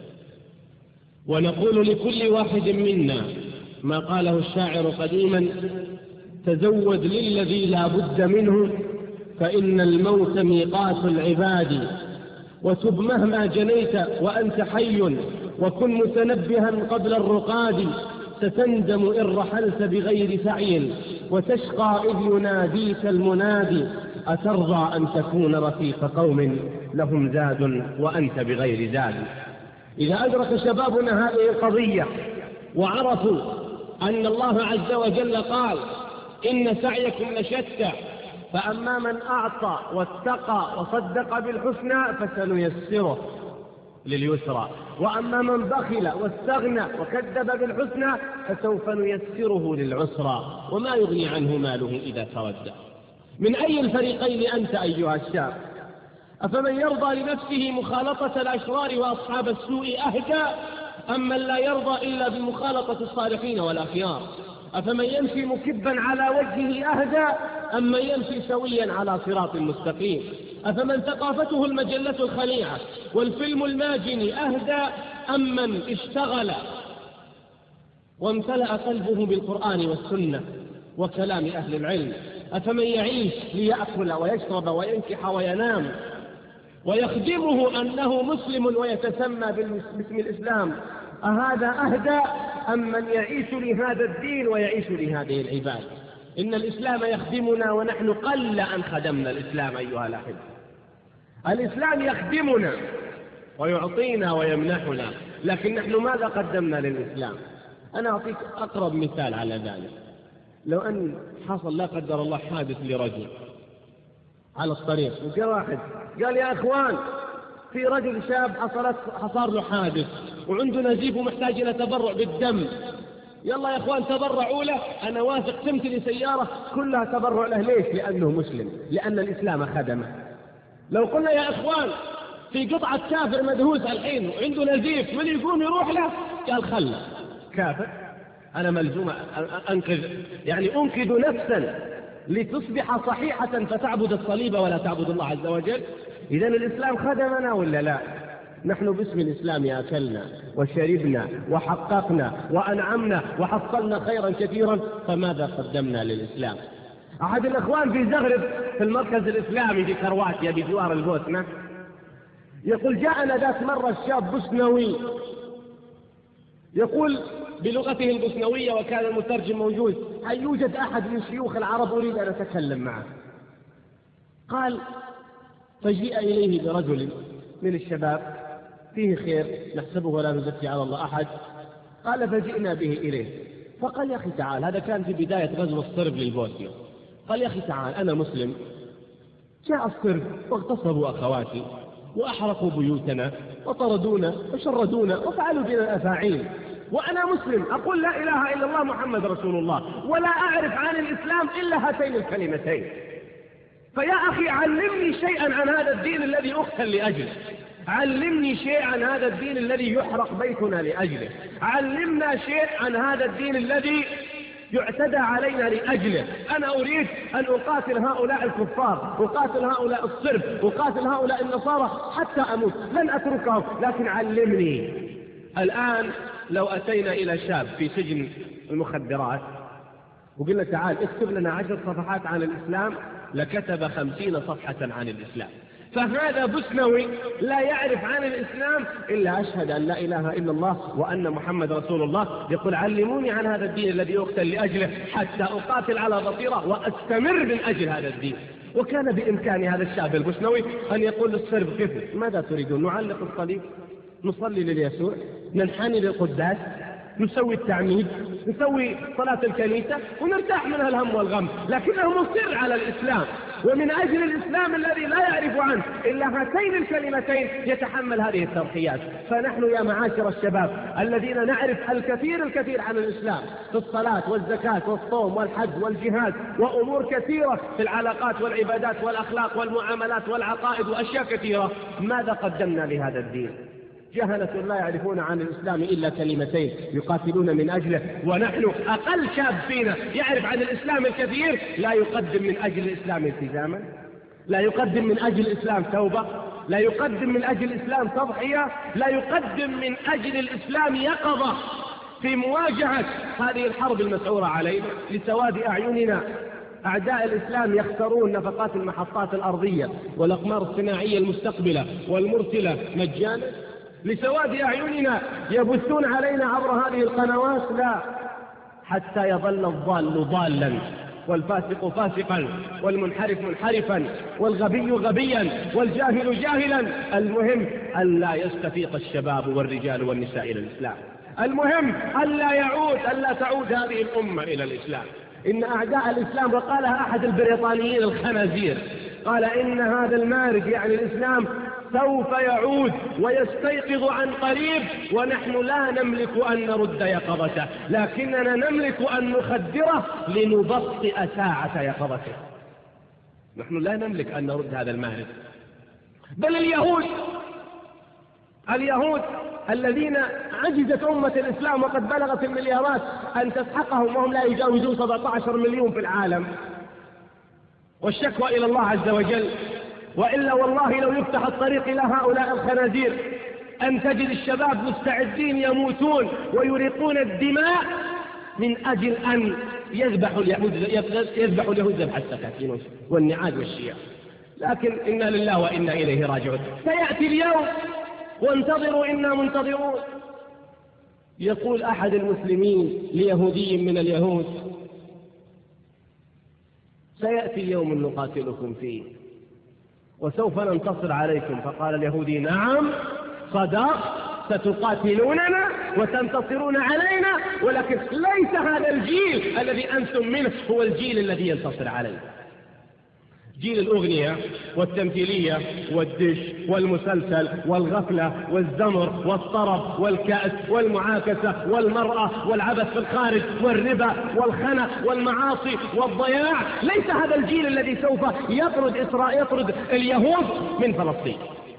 ونقول لكل واحد منا ما قاله الشاعر قديما: تزود للذي لا بد منه فإن الموت ميقات العباد، وتب مهما جنيت وأنت حي وكن متنبها قبل الرقاد، ستندم إن رحلت بغير سعي وتشقى إذ يناديك المنادي، أترضى أن تكون رفيق قوم لهم زاد وأنت بغير زاد. إذا أدرك شبابنا هذه القضية وعرفوا أن الله عز وجل قال: إن سعيكم لشتى، فأما من أعطى واتقى وصدق بالحسنى فسنيسره لليسرى، وأما من بخل واستغنى وكذب بالحسنى فسوف نيسره للعسرى، وما يغني عنه ماله إذا تردى. من أي الفريقين أنت أيها الشاب؟ أفمن يرضى لنفسه مخالطة الأشرار وأصحاب السوء أهدى، أم من لا يرضى إلا بمخالطة الصالحين والأخيار؟ أفمن يمشي مكبا على وجهه أهدى، أم من يمشي سويا على صراط مستقيم؟ أفمن ثقافته المجلة الخليعة والفيلم الماجن أهدى، أم من اشتغل وامتلأ قلبه بالقرآن والسنة وكلام أهل العلم؟ أفمن يعيش ليأكل ويشرب وينكح وينام ويخدمه أنه مسلم ويتسمى باسم الإسلام، أهذا أهدى أم من يعيش لهذا الدين ويعيش لهذه العباد؟ إن الإسلام يخدمنا ونحن قل أن خدمنا الإسلام أيها الأحبة. الإسلام يخدمنا ويعطينا ويمنحنا، لكن نحن ماذا قدمنا للإسلام؟ أنا أعطيك أقرب مثال على ذلك. لو أن حصل لا قدر الله حادث لرجل على الطريق، وجاء واحد قال: يا أخوان، في رجل شاب حصل له حادث وعنده نزيف ومحتاج إلى تبرع بالدم، يلا يا أخوان تبرعوا له، أنا واثق تمتلي سيارة كلها تبرع له. ليش؟ لأنه مسلم، لأن الإسلام خدمه. لو قلنا يا أخوان في قطعة كافر مدهوس الحين وعنده نزيف، من يقوم يروح له؟ قال: خله كافر، أنا ملزوم أنقذ نفسا لتصبح صحيحة فتعبد الصليب ولا تعبد الله عز وجل. إذن الإسلام خدمنا ولا لا؟ نحن باسم الإسلام أكلنا وشربنا وحققنا وأنعمنا وحصلنا خيرا كثيرا، فماذا قدمنا للإسلام؟ أحد الأخوان في زغرب في المركز الإسلامي في كرواتيا بجوار البوسنة يقول: جاءنا ذات مرة الشاب بوسنوي، يقول بلغته البوسنوية وكان المترجم موجود: هل يوجد أحد من شيوخ العرب أريد أن أتكلم معه؟ قال: فجيء إليه برجل من الشباب فيه خير نحسبه ولا نزكي على الله أحد. قال: فجئنا به إليه، فقال: يا أخي تعال، هذا كان في بداية غزو الصرب للبوسنة. قال: يا أخي تعال، أنا مسلم، جاء الصرب واغتصبوا أخواتي وأحرقوا بيوتنا وطردونا وشردونا وفعلوا بنا الأفاعيل، وأنا مسلم أقول لا إله إلا الله محمد رسول الله، ولا أعرف عن الإسلام إلا هاتين الكلمتين، فيا أخي علمني شيئا عن هذا الدين الذي أقتل لأجله، علمني شيء عن هذا الدين الذي يحرق بيتنا لأجله، علمنا شيء عن هذا الدين الذي يعتدى علينا لأجله. أنا أريد أن أقاتل هؤلاء الكفار، أقاتل هؤلاء الصرب، أقاتل هؤلاء النصارى حتى أموت، لن أتركهم، لكن علمني. الآن لو أتينا إلى شاب في سجن المخدرات وقلنا: تعال اكتب لنا 10 صفحات عن الإسلام، لكتب 50 صفحة عن الإسلام. فهذا بوسنوي لا يعرف عن الإسلام إلا أشهد أن لا إله إلا الله وأن محمد رسول الله. يقول علموني عن هذا الدين الذي أقتل لأجله حتى أقاتل على بصيرة وأستمر من أجل هذا الدين. وكان بإمكان هذا الشاب البوسنوي أن يقول للصرب كيف ماذا تريدون؟ نعلق الصليب، نصلي لليسوع، ننحني للقداس، نسوي التعميد، نسوي صلاة الكنيسة ونرتاح من الهم والغم. لكنه مصر على الإسلام، ومن أجل الإسلام الذي لا يعرف عنه إلا هاتين الكلمتين يتحمل هذه التضحيات. فنحن يا معاشر الشباب الذين نعرف الكثير عن الإسلام في الصلاة والزكاة والصوم والحج والجهاد وأمور كثيرة في العلاقات والعبادات والأخلاق والمعاملات والعقائد وأشياء كثيرة، ماذا قدمنا لهذا الدين؟ جهلة لا يعرفون عن الإسلام إلا كلمتين يقاتلون من أجله، ونحن أقل شاب فينا يعرف عن الإسلام الكثير لا يقدم من أجل الإسلام التزاما، لا يقدم من أجل الإسلام توبة، لا يقدم من أجل الإسلام تضحية، لا يقدم من أجل الإسلام يقظة في مواجهة هذه الحرب المسعورة علينا لسواد أعيننا. أعداء الإسلام يختارون نفقات المحطات الأرضية والأقمار الصناعية المستقبلة والمرسلة مجانا لسواد أعيننا، يبثون علينا عبر هذه القنوات، لا، حتى يظل الضال ضالا والفاسق فاسقا والمنحرف منحرفا والغبي غبيا والجاهل جاهلا. المهم أن لا يستفيق الشباب والرجال والنساء إلى الإسلام، المهم أن لا تعود هذه الأمة إلى الإسلام. إن أعداء الإسلام، وقالها أحد البريطانيين الخنازير، قال إن هذا المارد يعني الإسلام سوف يعود ويستيقظ عن قريب، ونحن لا نملك أن نرد يقظته، لكننا نملك أن نخدره لنبطئ ساعة يقظته. نحن لا نملك أن نرد هذا المارد. بل اليهود الذين عجزت أمة الإسلام وقد بلغت المليارات أن تسحقهم وهم لا يجاوزون 17 مليون في العالم، والشكوى إلى الله عز وجل. وإلا والله لو يفتح الطريق إلى هؤلاء الخنازير أن تجد الشباب مستعدين يموتون ويريقون الدماء من أجل أن يذبحوا اليهود ذبح السكاكين والنعاج والشيع. لكن إنا لله وإنا إليه راجعون. سيأتي اليوم وانتظروا إنا منتظرون. يقول أحد المسلمين ليهودي من اليهود: سيأتي اليوم نقاتلكم فيه وسوف ننتصر عليكم. فقال اليهودي: نعم صدق، ستقاتلوننا وتنتصرون علينا، ولكن ليس هذا الجيل الذي أنتم منه هو الجيل الذي ينتصر علينا. جيل الأغنية والتمثيلية والدش والمسلسل والغفلة والزمر والطرب والكأس والمعاكسة والمرأة والعبث في الخارج والربا والخنا والمعاصي والضياع، ليس هذا الجيل الذي سوف يطرد اليهود من فلسطين،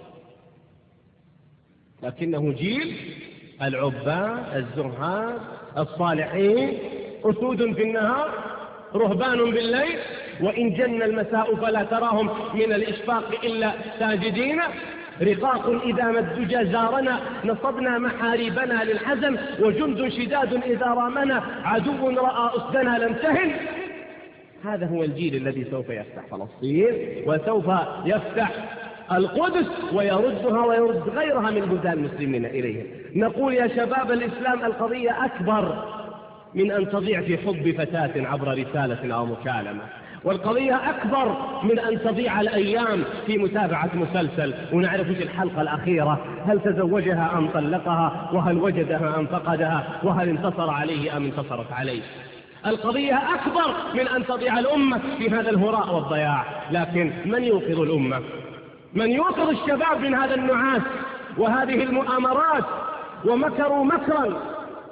لكنه جيل العباد الزهاد الصالحين، أسود في النهار رهبان بالليل، وإن جن المساء فلا تراهم من الإشفاق إلا ساجدين، رقاق إذا ما الدجى زارنا نصبنا محاريبنا للحزم، وجند شداد إذا رامنا عدو رأى أسدنا لم تهن. هذا هو الجيل الذي سوف يفتح فلسطين وسوف يفتح القدس ويردها ويرد غيرها من بلدان المسلمين إليه. نقول يا شباب الإسلام القضية أكبر من أن تضيع في حب فتاة عبر رسالة أو مكالمة، والقضية أكبر من أن تضيع الأيام في متابعة مسلسل ونعرف في الحلقة الأخيرة هل تزوجها أم طلقها، وهل وجدها أم فقدها، وهل انتصر عليه أم انتصرت عليه. القضية أكبر من أن تضيع الأمة في هذا الهراء والضياع. لكن من يوقظ الأمة؟ من يوقظ الشباب من هذا النعاس وهذه المؤامرات؟ ومكروا مكرا،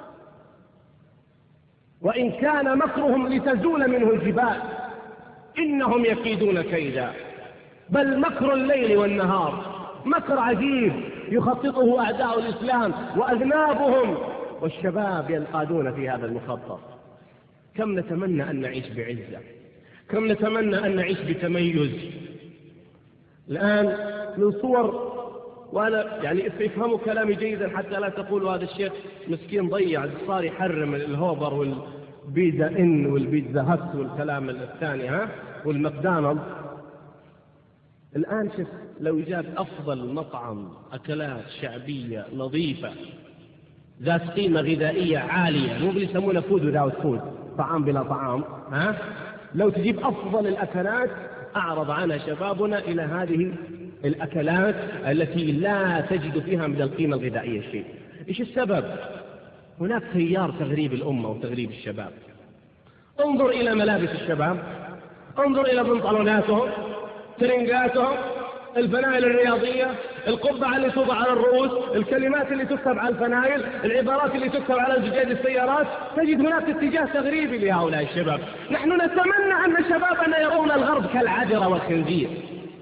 وإن كان مكرهم لتزول منه الجبال إنهم يكيدون كيدا. بل مكر الليل والنهار مكر عجيب يخططه أعداء الإسلام وأذنابهم، والشباب ينقادون في هذا المخطط. كم نتمنى أن نعيش بعزة، كم نتمنى أن نعيش بتميز. الآن من صور، وأنا يعني افهموا كلامي جيدا حتى لا تقولوا هذا الشيخ مسكين ضيع، صار يحرم الهوبر والبيتزا إن والبيتزا هات والكلام الثاني والماكدونالدز. الآن شوف، لو جاب أفضل مطعم أكلات شعبية نظيفة ذات قيمة غذائية عالية، مو اللي يسمونه فود وذاوت فود، طعام بلا طعام، لو تجيب أفضل الأكلات أعرض عنها شبابنا إلى هذه الأكلات التي لا تجد فيها من القيمة الغذائية شيء. إيش السبب؟ هناك تيار تغريب الأمة وتغريب الشباب. انظر إلى ملابس الشباب، انظر إلى بنطلوناتهم، ترنجاتهم، الفنائل الرياضية، القبعة اللي توضع على الرؤوس، الكلمات اللي تكتب على الفنائل، العبارات اللي تكتب على زجاج السيارات. تجد هناك اتجاه تغريبي لهؤلاء الشباب. نحن نتمنى أن شبابنا يرون الغرب كالعذرة والخنزير.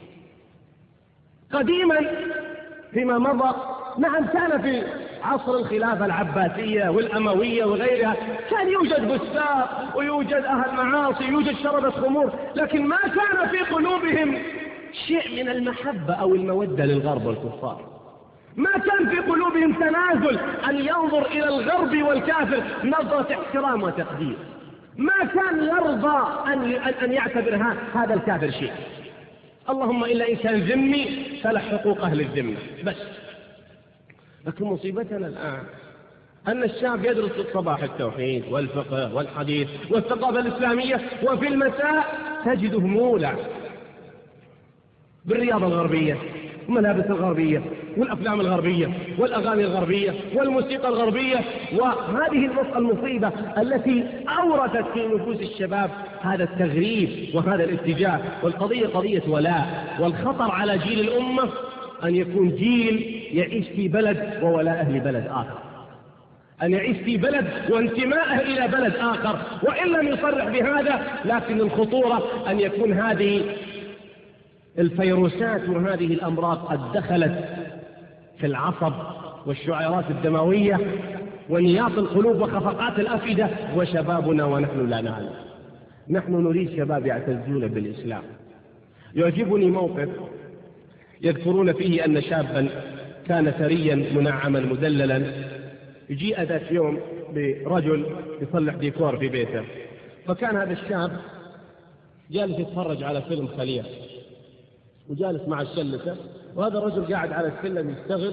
قديما فيما مضى، نعم، كان في عصر الخلافة العباسية والأموية وغيرها كان يوجد بساق ويوجد أهل معاصي ويوجد شربة خمور، لكن ما كان في قلوبهم شيء من المحبة أو المودة للغرب والكفار. ما كان في قلوبهم تنازل أن ينظر إلى الغرب والكافر نظرة احترام وتقدير. ما كان يرضى أن يعتبر هذا الكافر شيء، اللهم إلا إن كان ذمي فله حقوق أهل الذمة بس. لكن مصيبتنا الآن أن الشاب يدرس في الصباح التوحيد والفقه والحديث والثقافة الإسلامية، وفي المساء تجده مولع بالرياضة الغربية والملابس الغربية والأفلام الغربية والأغاني الغربية والموسيقى الغربية. وهذه المصيبة التي أورثت في نفوس الشباب هذا التغريب وهذا الاتجاه. والقضية قضية ولاء، والخطر على جيل الأمة أن يكون جيل يعيش في بلد وولاءه لبلد آخر، أن يعيش في بلد وانتمائه إلى بلد آخر، وإن لم يصرح بهذا لكن الخطورة أن يكون هذه الفيروسات وهذه الأمراض قد دخلت في العصب والشعيرات الدموية ونياط القلوب وخفقات الأفئدة، وشبابنا ونحن لا نعلم. نحن نريد شباب يعتزون بالإسلام. يعجبني موقف يذكرون فيه أن شابا كان ثريا منعما مدللا، يجيء ذات يوم برجل يصلح ديكور في بيته، فكان هذا الشاب جالس يتفرج على فيلم خليع وجالس مع الشلته، وهذا الرجل قاعد على السلم يشتغل.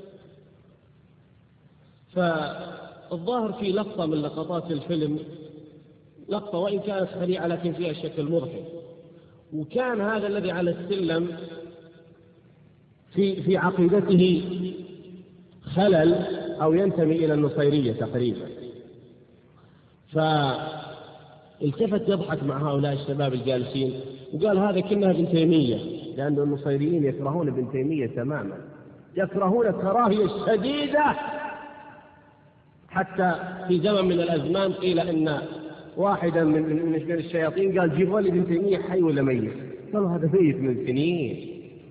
فالظاهر في لقطة من لقطات الفيلم، لقطة وإن كانت خليعة لكن فيها شكل مضحك، وكان هذا الذي على السلم في عقيدته خلل أو ينتمي إلى النصيرية تقريبا. فالتفت يضحك مع هؤلاء الشباب الجالسين وقال هذا كأنها ابن تيمية، لأن النصيريين يكرهون ابن تيمية تماما، يكرهون كراهية شديدة. حتى في زمن من الأزمان قيل إن واحدا من الشياطين قال جيبوا لي ابن تيمية حي ولا ميت؟ قالوا هذا ميت من سنين،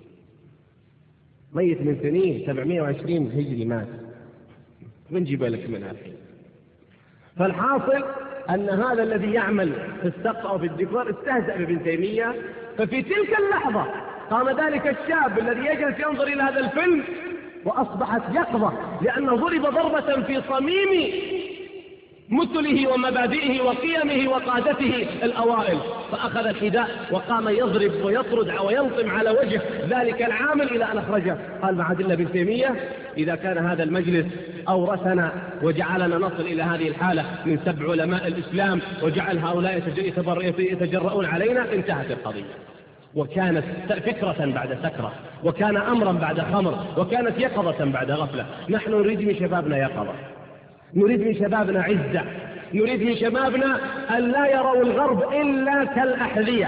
ميت من سنين 720 هجري مات، من جيب لك من الحين؟ فالحاصل أن هذا الذي يعمل في السقف أو في الديكور استهزأ بابن تيمية. ففي تلك اللحظة قام ذلك الشاب الذي يجلس ينظر إلى هذا الفيلم وأصبحت يقظة، لأنه ضرب ضربة في صميم مثله ومبادئه وقيمه وقادته الأوائل، فأخذ الحذاء وقام يضرب ويطرد وينطم على وجه ذلك العامل إلى أن أخرجه. قال معاذ الله بن تيمية إذا كان هذا المجلس أورثنا وجعلنا نصل إلى هذه الحالة من سب علماء الإسلام وجعل هؤلاء يتجرؤون علينا، انتهت القضية. وكانت فكرة بعد سكرة، وكان أمرا بعد خمر، وكانت يقظة بعد غفلة. نحن نريد من شبابنا يقظة، نريد من شبابنا عزة، نريد من شبابنا أن لا يروا الغرب إلا كالأحذية،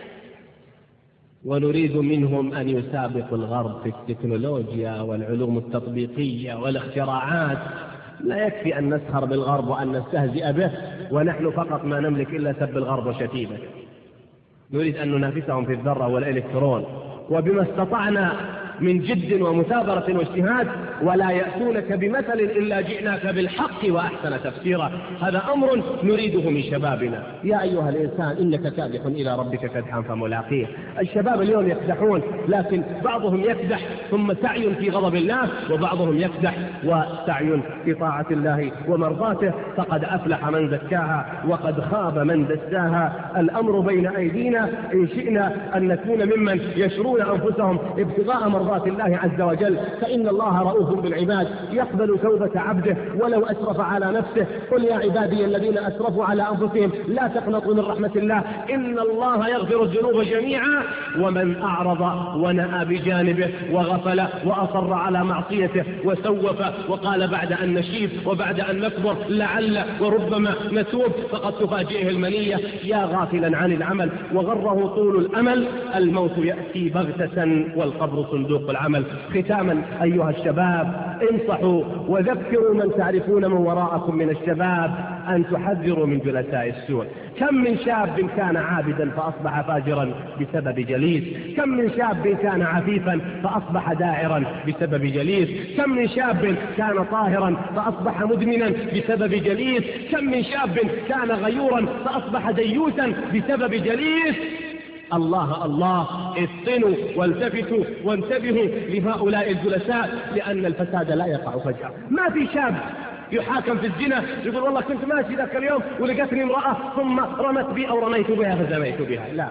ونريد منهم أن يسابقوا الغرب في التكنولوجيا والعلوم التطبيقية والاختراعات. لا يكفي أن نسخر بالغرب وأن نستهزئ به ونحن فقط ما نملك إلا سب الغرب وشتيمه. نريد أن ننافسهم في الذرة والإلكترون، وبما استطعنا من جد ومثابرة واجتهاد، ولا يأتونك بمثل إلا جئناك بالحق وأحسن تفسيرا. هذا أمر نريده من شبابنا. يا أيها الإنسان إنك كادح إلى ربك كدحا فملاقيه. الشباب اليوم يكدحون، لكن بعضهم يكدح ثم سعي في غضب الله، وبعضهم يكدح وسعي في طاعة الله ومرضاته. فقد أفلح من زكاها وقد خاب من دساها. الأمر بين أيدينا إن شئنا أن نكون ممن يشرون أنفسهم ابتغاء مرضات الله عز وجل، فإن الله رؤوف بالعباد يقبل توبة عبده ولو أسرف على نفسه. قل يا عبادي الذين أسرفوا على أنفسهم لا تقنطوا من رحمة الله إن الله يغفر الذنوب جميعا. ومن أعرض ونأى بجانبه وغفل وأصر على معصيته وسوف وقال بعد أن نشيب وبعد أن نكبر لعل وربما نتوب، فقد تفاجئه المنية. يا غافلا عن العمل وغره طول الأمل، الموت يأتي بغتة والقبر صندوق العمل. ختاما أيها الشباب، انصحوا وذكروا من تعرفون من وراءكم من الشباب أن تحذروا من جلساء السوء. كم من شاب كان عابدا فأصبح فاجرا بسبب جليس، كم من شاب كان عفيفا فأصبح داعرا بسبب جليس، كم من شاب كان طاهرا فأصبح مدمنا بسبب جليس، كم من شاب كان غيورا فأصبح ديوثا بسبب جليس. الله الله، افتنوا والتفتوا وانتبهوا لهؤلاء الجلساء، لأن الفساد لا يقع فجأة. ما في شاب يحاكم في الزنا يقول والله كنت ماشي ذاك اليوم ولقتني امرأة ثم رمت بي أو رميت بها فزميت بها. لا،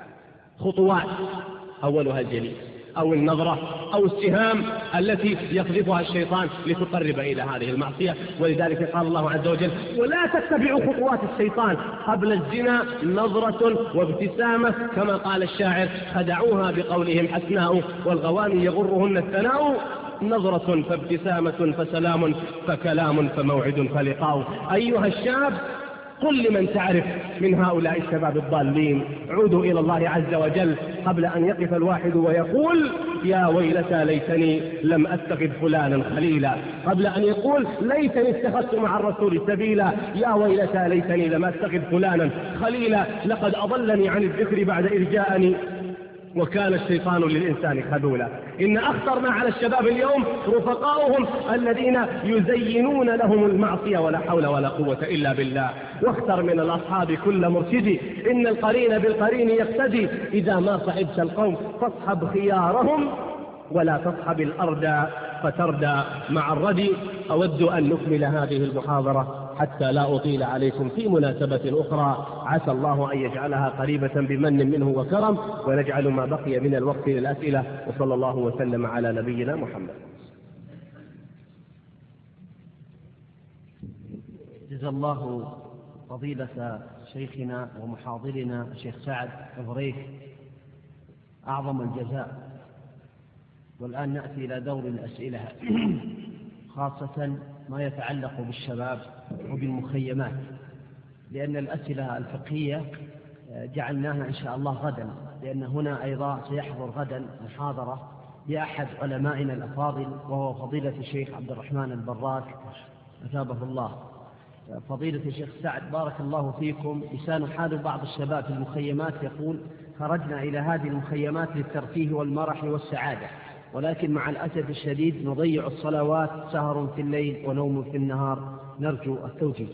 خطوات، أولها الجليس أو النظرة أو السهام التي يقذفها الشيطان لتقرب إلى هذه المعصية. ولذلك قال الله عز وجل: ولا تتبعوا خطوات الشيطان، قبل الزنا نظرة وابتسامة، كما قال الشاعر: خدعوها بقولهم حسناء والغواني يغرهن الثناء، نظرة فابتسامة فسلام فكلام فموعد فلقاء. أيها الشاب، قل لمن تعرف من هؤلاء الشباب الضالين: عودوا إلى الله عز وجل قبل أن يقف الواحد ويقول: يا ويلتى ليتني لم أتخذ فلانا خليلا، قبل أن يقول: ليتني اتخذت مع الرسول سبيلا، يا ويلتى ليتني لم أتخذ فلانا خليلا، لقد أضلني عن الذكر بعد إذ جاءني وكان الشيطان للإنسان خذولا. إن أخطر ما على الشباب اليوم رفقاؤهم الذين يزينون لهم المعصية ولا حول ولا قوة إلا بالله. واختر من الأصحاب كل مرشد، إن القرين بالقرين يقتدي، إذا ما صحبت القوم فاصحب خيارهم ولا تصحب الأردى فتردى مع الردي. أود أن نكمل هذه المحاضرة حتى لا أطيل عليكم في مناسبة أخرى، عسى الله أن يجعلها قريبة بمن منه وكرم، ونجعل ما بقي من الوقت للأسئلة. وصلى الله وسلم على نبينا محمد. جزا الله فضيلة شيخنا ومحاضرنا الشيخ سعد الغريف أعظم الجزاء. والآن نأتي إلى دور الأسئلة، خاصة ما يتعلق بالشباب وبالمخيمات، لأن الأسئلة الفقهية جعلناها إن شاء الله غدا، لأن هنا أيضا سيحضر غدا محاضرة لأحد علمائنا الأفاضل وهو فضيلة الشيخ عبد الرحمن البراك أثابه الله. فضيلة الشيخ سعد بارك الله فيكم، لسان حال بعض الشباب في المخيمات يقول: خرجنا إلى هذه المخيمات للترفيه والمرح والسعادة، ولكن مع الأسف الشديد نضيع الصلوات، سهر في الليل ونوم في النهار، نرجو التوجيه.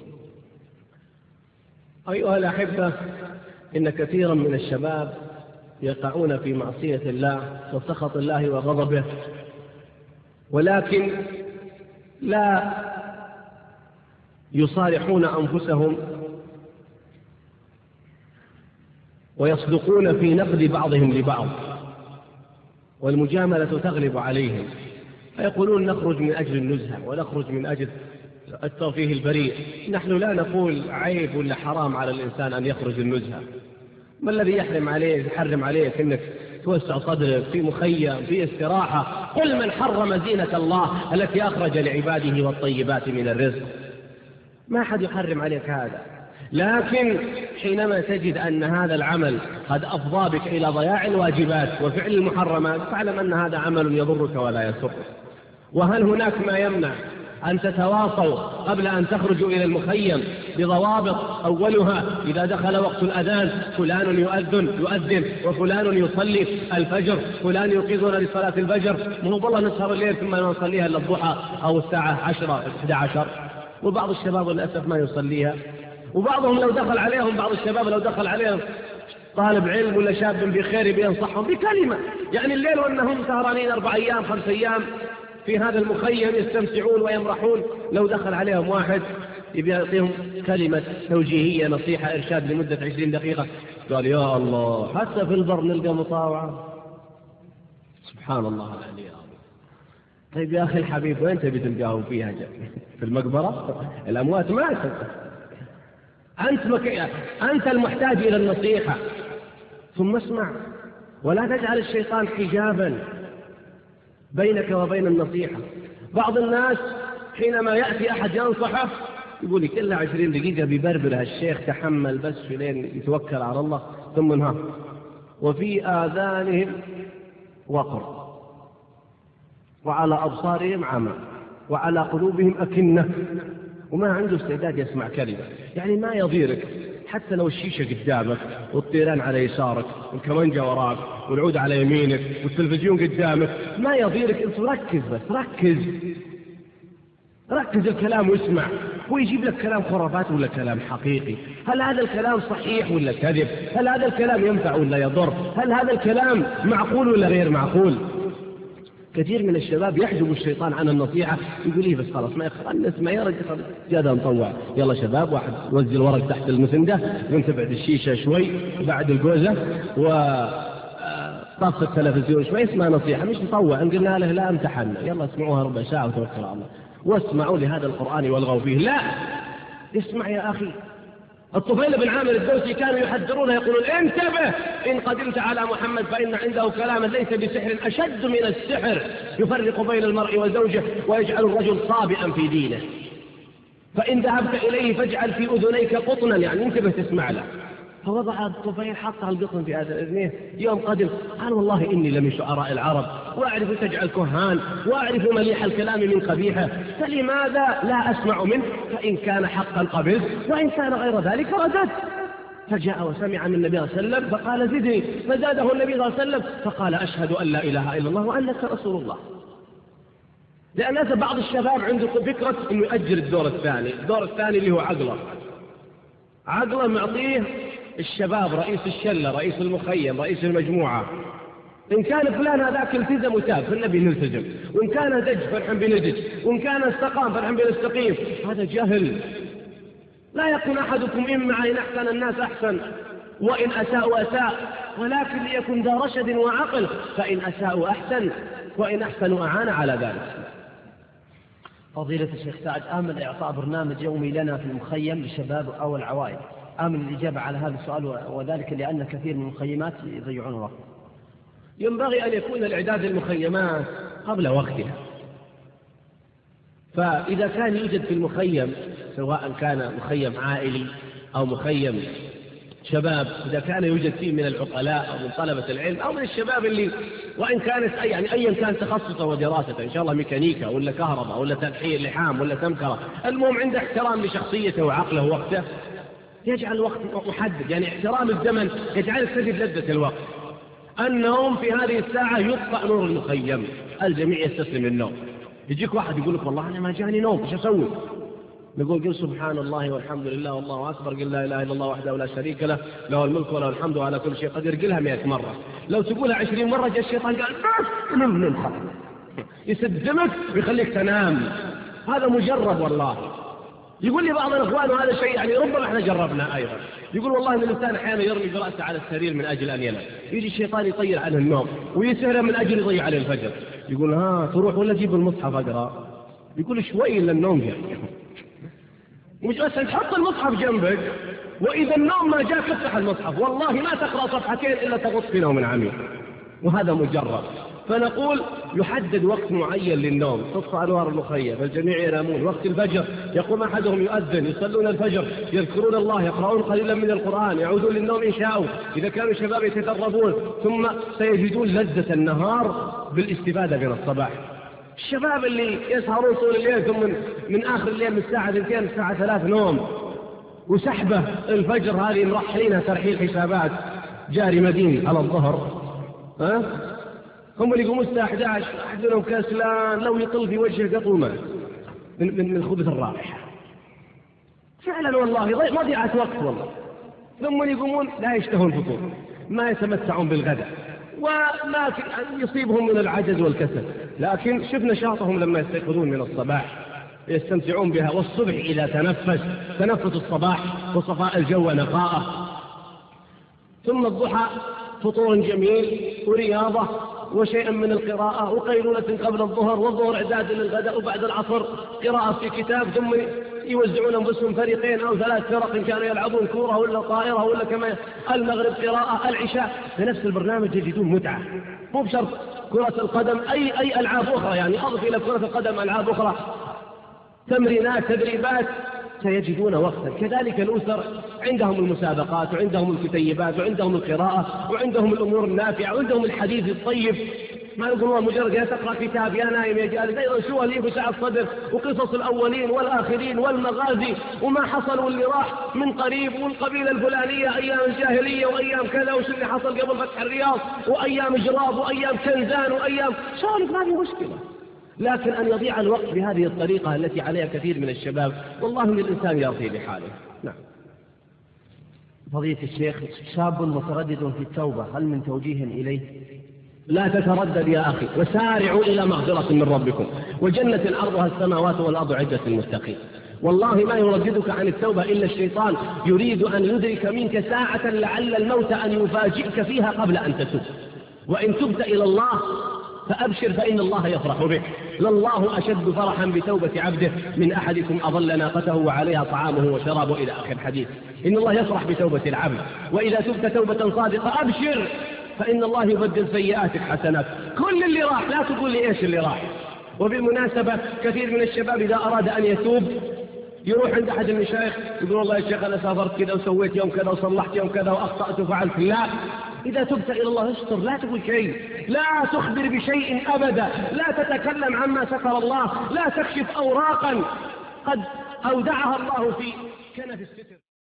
أيها الأحبة، إن كثيرا من الشباب يقعون في معصية الله وسخط الله وغضبه، ولكن لا يصارحون أنفسهم ويصدقون في نقد بعضهم لبعض، والمجاملة تغلب عليهم، فيقولون: نخرج من أجل النزهة ونخرج من أجل الترفيه البريء. نحن لا نقول عيب ولا حرام على الإنسان أن يخرج النزهة. ما الذي يحرم عليك أنك توسع صدرك في مخيم في استراحة؟ قل: من حرم زينة الله التي أخرج لعباده والطيبات من الرزق. ما أحد يحرم عليك هذا، لكن حينما تجد أن هذا العمل قد أفضى بك إلى ضياع الواجبات وفعل المحرمات، فاعلم أن هذا عمل يضرك ولا يسرك. وهل هناك ما يمنع أن تتواصوا قبل أن تخرجوا إلى المخيم بضوابط. أولها إذا دخل وقت الأذان فلان يؤذن وفلان يصلي الفجر، فلان يوقظنا لصلاة الفجر. مو والله نسهر الليل ثم نصليها إلا الضحى أو الساعة 10-11. وبعض الشباب للأسف ما يصليها. وبعضهم لو دخل عليهم طالب علم ولا شاب بخير بينصحهم بكلمة، يعني الليل وأنهم سهرانين 4 أيام 5 أيام في هذا المخيم يستمتعون ويمرحون، لو دخل عليهم واحد يبي يعطيهم كلمة توجيهية نصيحة إرشاد لمدة 20 دقيقة، قال يا الله حتى في البر نلقى مطاوعة. سبحان الله العلي العظيم. طيب يا أخي الحبيب وين تبي تلقاهم فيها؟ في المقبرة؟ الأموات ماتت. أنت المحتاج إلى النصيحة. ثم اسمع ولا تجعل الشيطان حجابا بينك وبين النصيحة. بعض الناس حينما يأتي أحد ينصحه يقول لك إلا 20 دقيقة ببربرها الشيخ، تحمل بس لين يتوكل على الله ثم انهار. وفي آذانهم وقر وعلى أبصارهم عمى وعلى قلوبهم أكنة، وما عنده استعداد يسمع كلمة. يعني ما يضيرك حتى لو الشيشة قدامك والطيران على يسارك والكمانجة وراك والعود على يمينك والتلفزيون قدامك، ما يضيرك. انت ركز بس، ركز الكلام واسمع. هو يجيب لك كلام خرافات ولا كلام حقيقي؟ هل هذا الكلام صحيح ولا كذب؟ هل هذا الكلام ينفع ولا يضر؟ هل هذا الكلام معقول ولا غير معقول؟ كثير من الشباب يحجب الشيطان عن النصيحة، يقول لي بس خلاص ما يخرج نسمع يا رجل زيادة نطوع. يلا شباب واحد وزي الورق تحت المسندة وانت بعد الشيشة شوي بعد الجوزة وطفت التلفزيون شوي، اسمع نصيحة مش نطوع. ان قلنا له لا امتحنا يلا اسمعوها ربع ساعة وتوكل على الله واسمعوا لهذا القرآن والغوا فيه. لا اسمع يا أخي. الطفيل بن عامر الدوسي كانوا يحذرونه يقولون انتبه إن قدمت على محمد فإن عنده كلاما ليس بسحر أشد من السحر يفرق بين المرء وزوجه ويجعل الرجل صابئا في دينه، فإن ذهبت إليه فاجعل في أذنيك قطنا، يعني انتبه تسمع له. فوضع الطفيل حطها القطن في أذنيه. يوم قدم قال والله إني لمن شعراء العرب وأعرف تجعل كهان وأعرف مليح الكلام من قبيحه، فلماذا لا أسمع منه؟ فإن كان حقا قبلت وإن كان غير ذلك رددت. فجاء وسمع من النبي صلى الله عليه وسلم فقال زدني، فزاده النبي صلى الله عليه وسلم فقال أشهد أن لا إله إلا الله وأنك رسول الله. لأن بعض الشباب عنده فكرة إنه يؤجل الدور الثاني اللي هو عقله معطيه الشباب رئيس الشلة رئيس المخيم رئيس المجموعة. إن كان فلان هذاك التزم وتاب فالنبي نلتزم، وإن كان دج فرحا بندج، وإن كان استقام فرحا بنستقيم. هذا جهل. لا يكون أحدكم إما إن أحسن الناس أحسن وإن أساءوا أساء، ولكن ليكن ذا رشد وعقل، فإن أساءوا أحسن وإن أحسنوا أعان على ذلك. فضيلة الشيخ سعد، آمل إعطاء برنامج يومي لنا في المخيم للشباب أو العوائل. آمل الإجابة على هذا السؤال، وذلك لأن كثير من المخيمات يضيعون وقت. ينبغي أن يكون الإعداد للمخيمات قبل وقتها. فإذا كان يوجد في المخيم سواء كان مخيم عائلي أو مخيم شباب، إذا كان يوجد فيه من العقلاء أو من طلبة العلم أو من الشباب اللي وإن كانت يعني أيا كان تخصصه ودراسته، إن شاء الله ميكانيكا ولا كهرباء ولا تلحيم لحام ولا تمكرة، المهم عنده احترام لشخصيته وعقله ووقته، يجعل وقت محدد. يعني احترام الزمن يجعلك تجد لذة الوقت. النوم في هذه الساعة يطفأ نور المخيم، الجميع يستسلم للنوم. يجيك واحد يقول لك والله أنا ما جاني نوم، إيش أسوي؟ نقول قل سبحان الله والحمد لله والله أكبر، قل لا إله إلا الله وحده لا شريك له له الملك وله الحمد على كل شيء قدير. قلها 100 مرة. لو تقولها 20 مرة جاء الشيطان قال بس نم يسدمك ويخليك تنام. هذا مجرب والله. يقول لي بعض الأخوان وهذا شيء يعني ربما احنا جربنا أيضا، يقول والله ان الإنسان أحيانا يرمي برأسه على السرير من أجل أن ينام، يجي الشيطان يطير عنه النوم ويسهر من أجل يضيع عليه الفجر. يقول ها تروح ولا جيب المصحف أقرأ؟ يقول شوي إلا النوم جاء. مش بس تحط المصحف جنبك وإذا النوم ما جاء تفتح المصحف، والله ما تقرأ صفحتين إلا تغط في نوم عميق، وهذا مجرب. فنقول يحدد وقت معين للنوم، تطفأ أنوار المخيم فالجميع ينامون. وقت الفجر يقوم أحدهم يؤذن، يصلون الفجر، يذكرون الله، يقرؤون قليلا من القرآن، يعودون للنوم إن شاءوا إذا كانوا شباب يتدربون، ثم سيجدون لذة النهار بالاستفادة من الصباح. الشباب اللي يسهرون طول الليل ثم من آخر الليل من الساعة 2 الساعة 3 نوم، وسحبة الفجر هذه مرحلينها ترحيل حسابات جاري مدين على الظهر. هم اللي يقومون الساعة 11 أحد منهم كسلان لو يطل في وجهه قطومة من خبث الرائحة. فعلا والله مضيعة وقت والله. ثم يقومون لا يشتهون الفطور، ما يتمتعون بالغداء، وما يصيبهم من العجز والكسل. لكن شوف نشاطهم لما يستيقظون من الصباح يستمتعون بها، والصبح إذا تنفس الصباح وصفاء الجو ونقاءه، ثم الضحى فطور جميل ورياضة وشيئا من القراءة وقيلولة قبل الظهر، والظهر إعداد للغداء، وبعد العصر قراءة في كتاب، ثم يوزعون أنفسهم فريقين أو 3 فرق إن كانوا يلعبون كورة ولا طائرة ولا كما المغرب قراءة، العشاء بنفس البرنامج يجدون متعة. مو بشرط كرة القدم، أي ألعاب أخرى، يعني أضف إلى كرة القدم ألعاب أخرى، تمرينات، تدريبات، سيجدون وقتا. كذلك الأسر عندهم المسابقات وعندهم الكتيبات وعندهم القراءة وعندهم الأمور النافعة وعندهم الحديث الطيب. ما نقول الله مجرد يا تقرأ كتاب يا نايم يا جالس، أيضا شو اللي بسعة الصدر وقصص الأولين والآخرين والمغازي وما حصل واللي راح من قريب، والقبيلة الفلانية أيام الجاهلية وأيام كذا، وش اللي حصل قبل فتح الرياض وأيام جراب وأيام كنزان وأيام شغلك، ما في مشكلة. لكن أن يضيع الوقت بهذه الطريقة التي عليها كثير من الشباب، والله من الإنسان يرضي بحاله. نعم. فضيلة الشيخ، شاب متردد في التوبة، هل من توجيه إليه؟ لا تتردد يا أخي، وسارعوا إلى مغفرة من ربكم وجنة عرضها السماوات والأرض عدة للمتقين. والله ما يرددك عن التوبة إلا الشيطان، يريد أن يدرك منك ساعة لعل الموت أن يفاجئك فيها قبل أن تتوب. وإن تبت إلى الله فأبشر فإن الله يفرح بك. لله أشد فرحا بتوبة عبده من أحدكم أضل ناقته وعليها طعامه وشرابه إلى آخر الحديث. إن الله يفرح بتوبة العبد، وإذا تبت توبة صادقة أبشر فإن الله يبدل سيئاتك حسنات. كل اللي راح، لا تقول لي إيش اللي راح. وبالمناسبة كثير من الشباب إذا أراد أن يتوب يروح عند أحد المشايخ يقول والله يا شيخ أنا سافرت كذا وسويت يوم كذا وصلحت يوم كذا وأخطأت وفعلت. لا، إذا تبت إلى الله اشطر، لا تقول شيء، لا تخبر بشيء أبدا، لا تتكلم عما ستر الله، لا تكشف أوراقا قد أودعها الله في كنف الستر.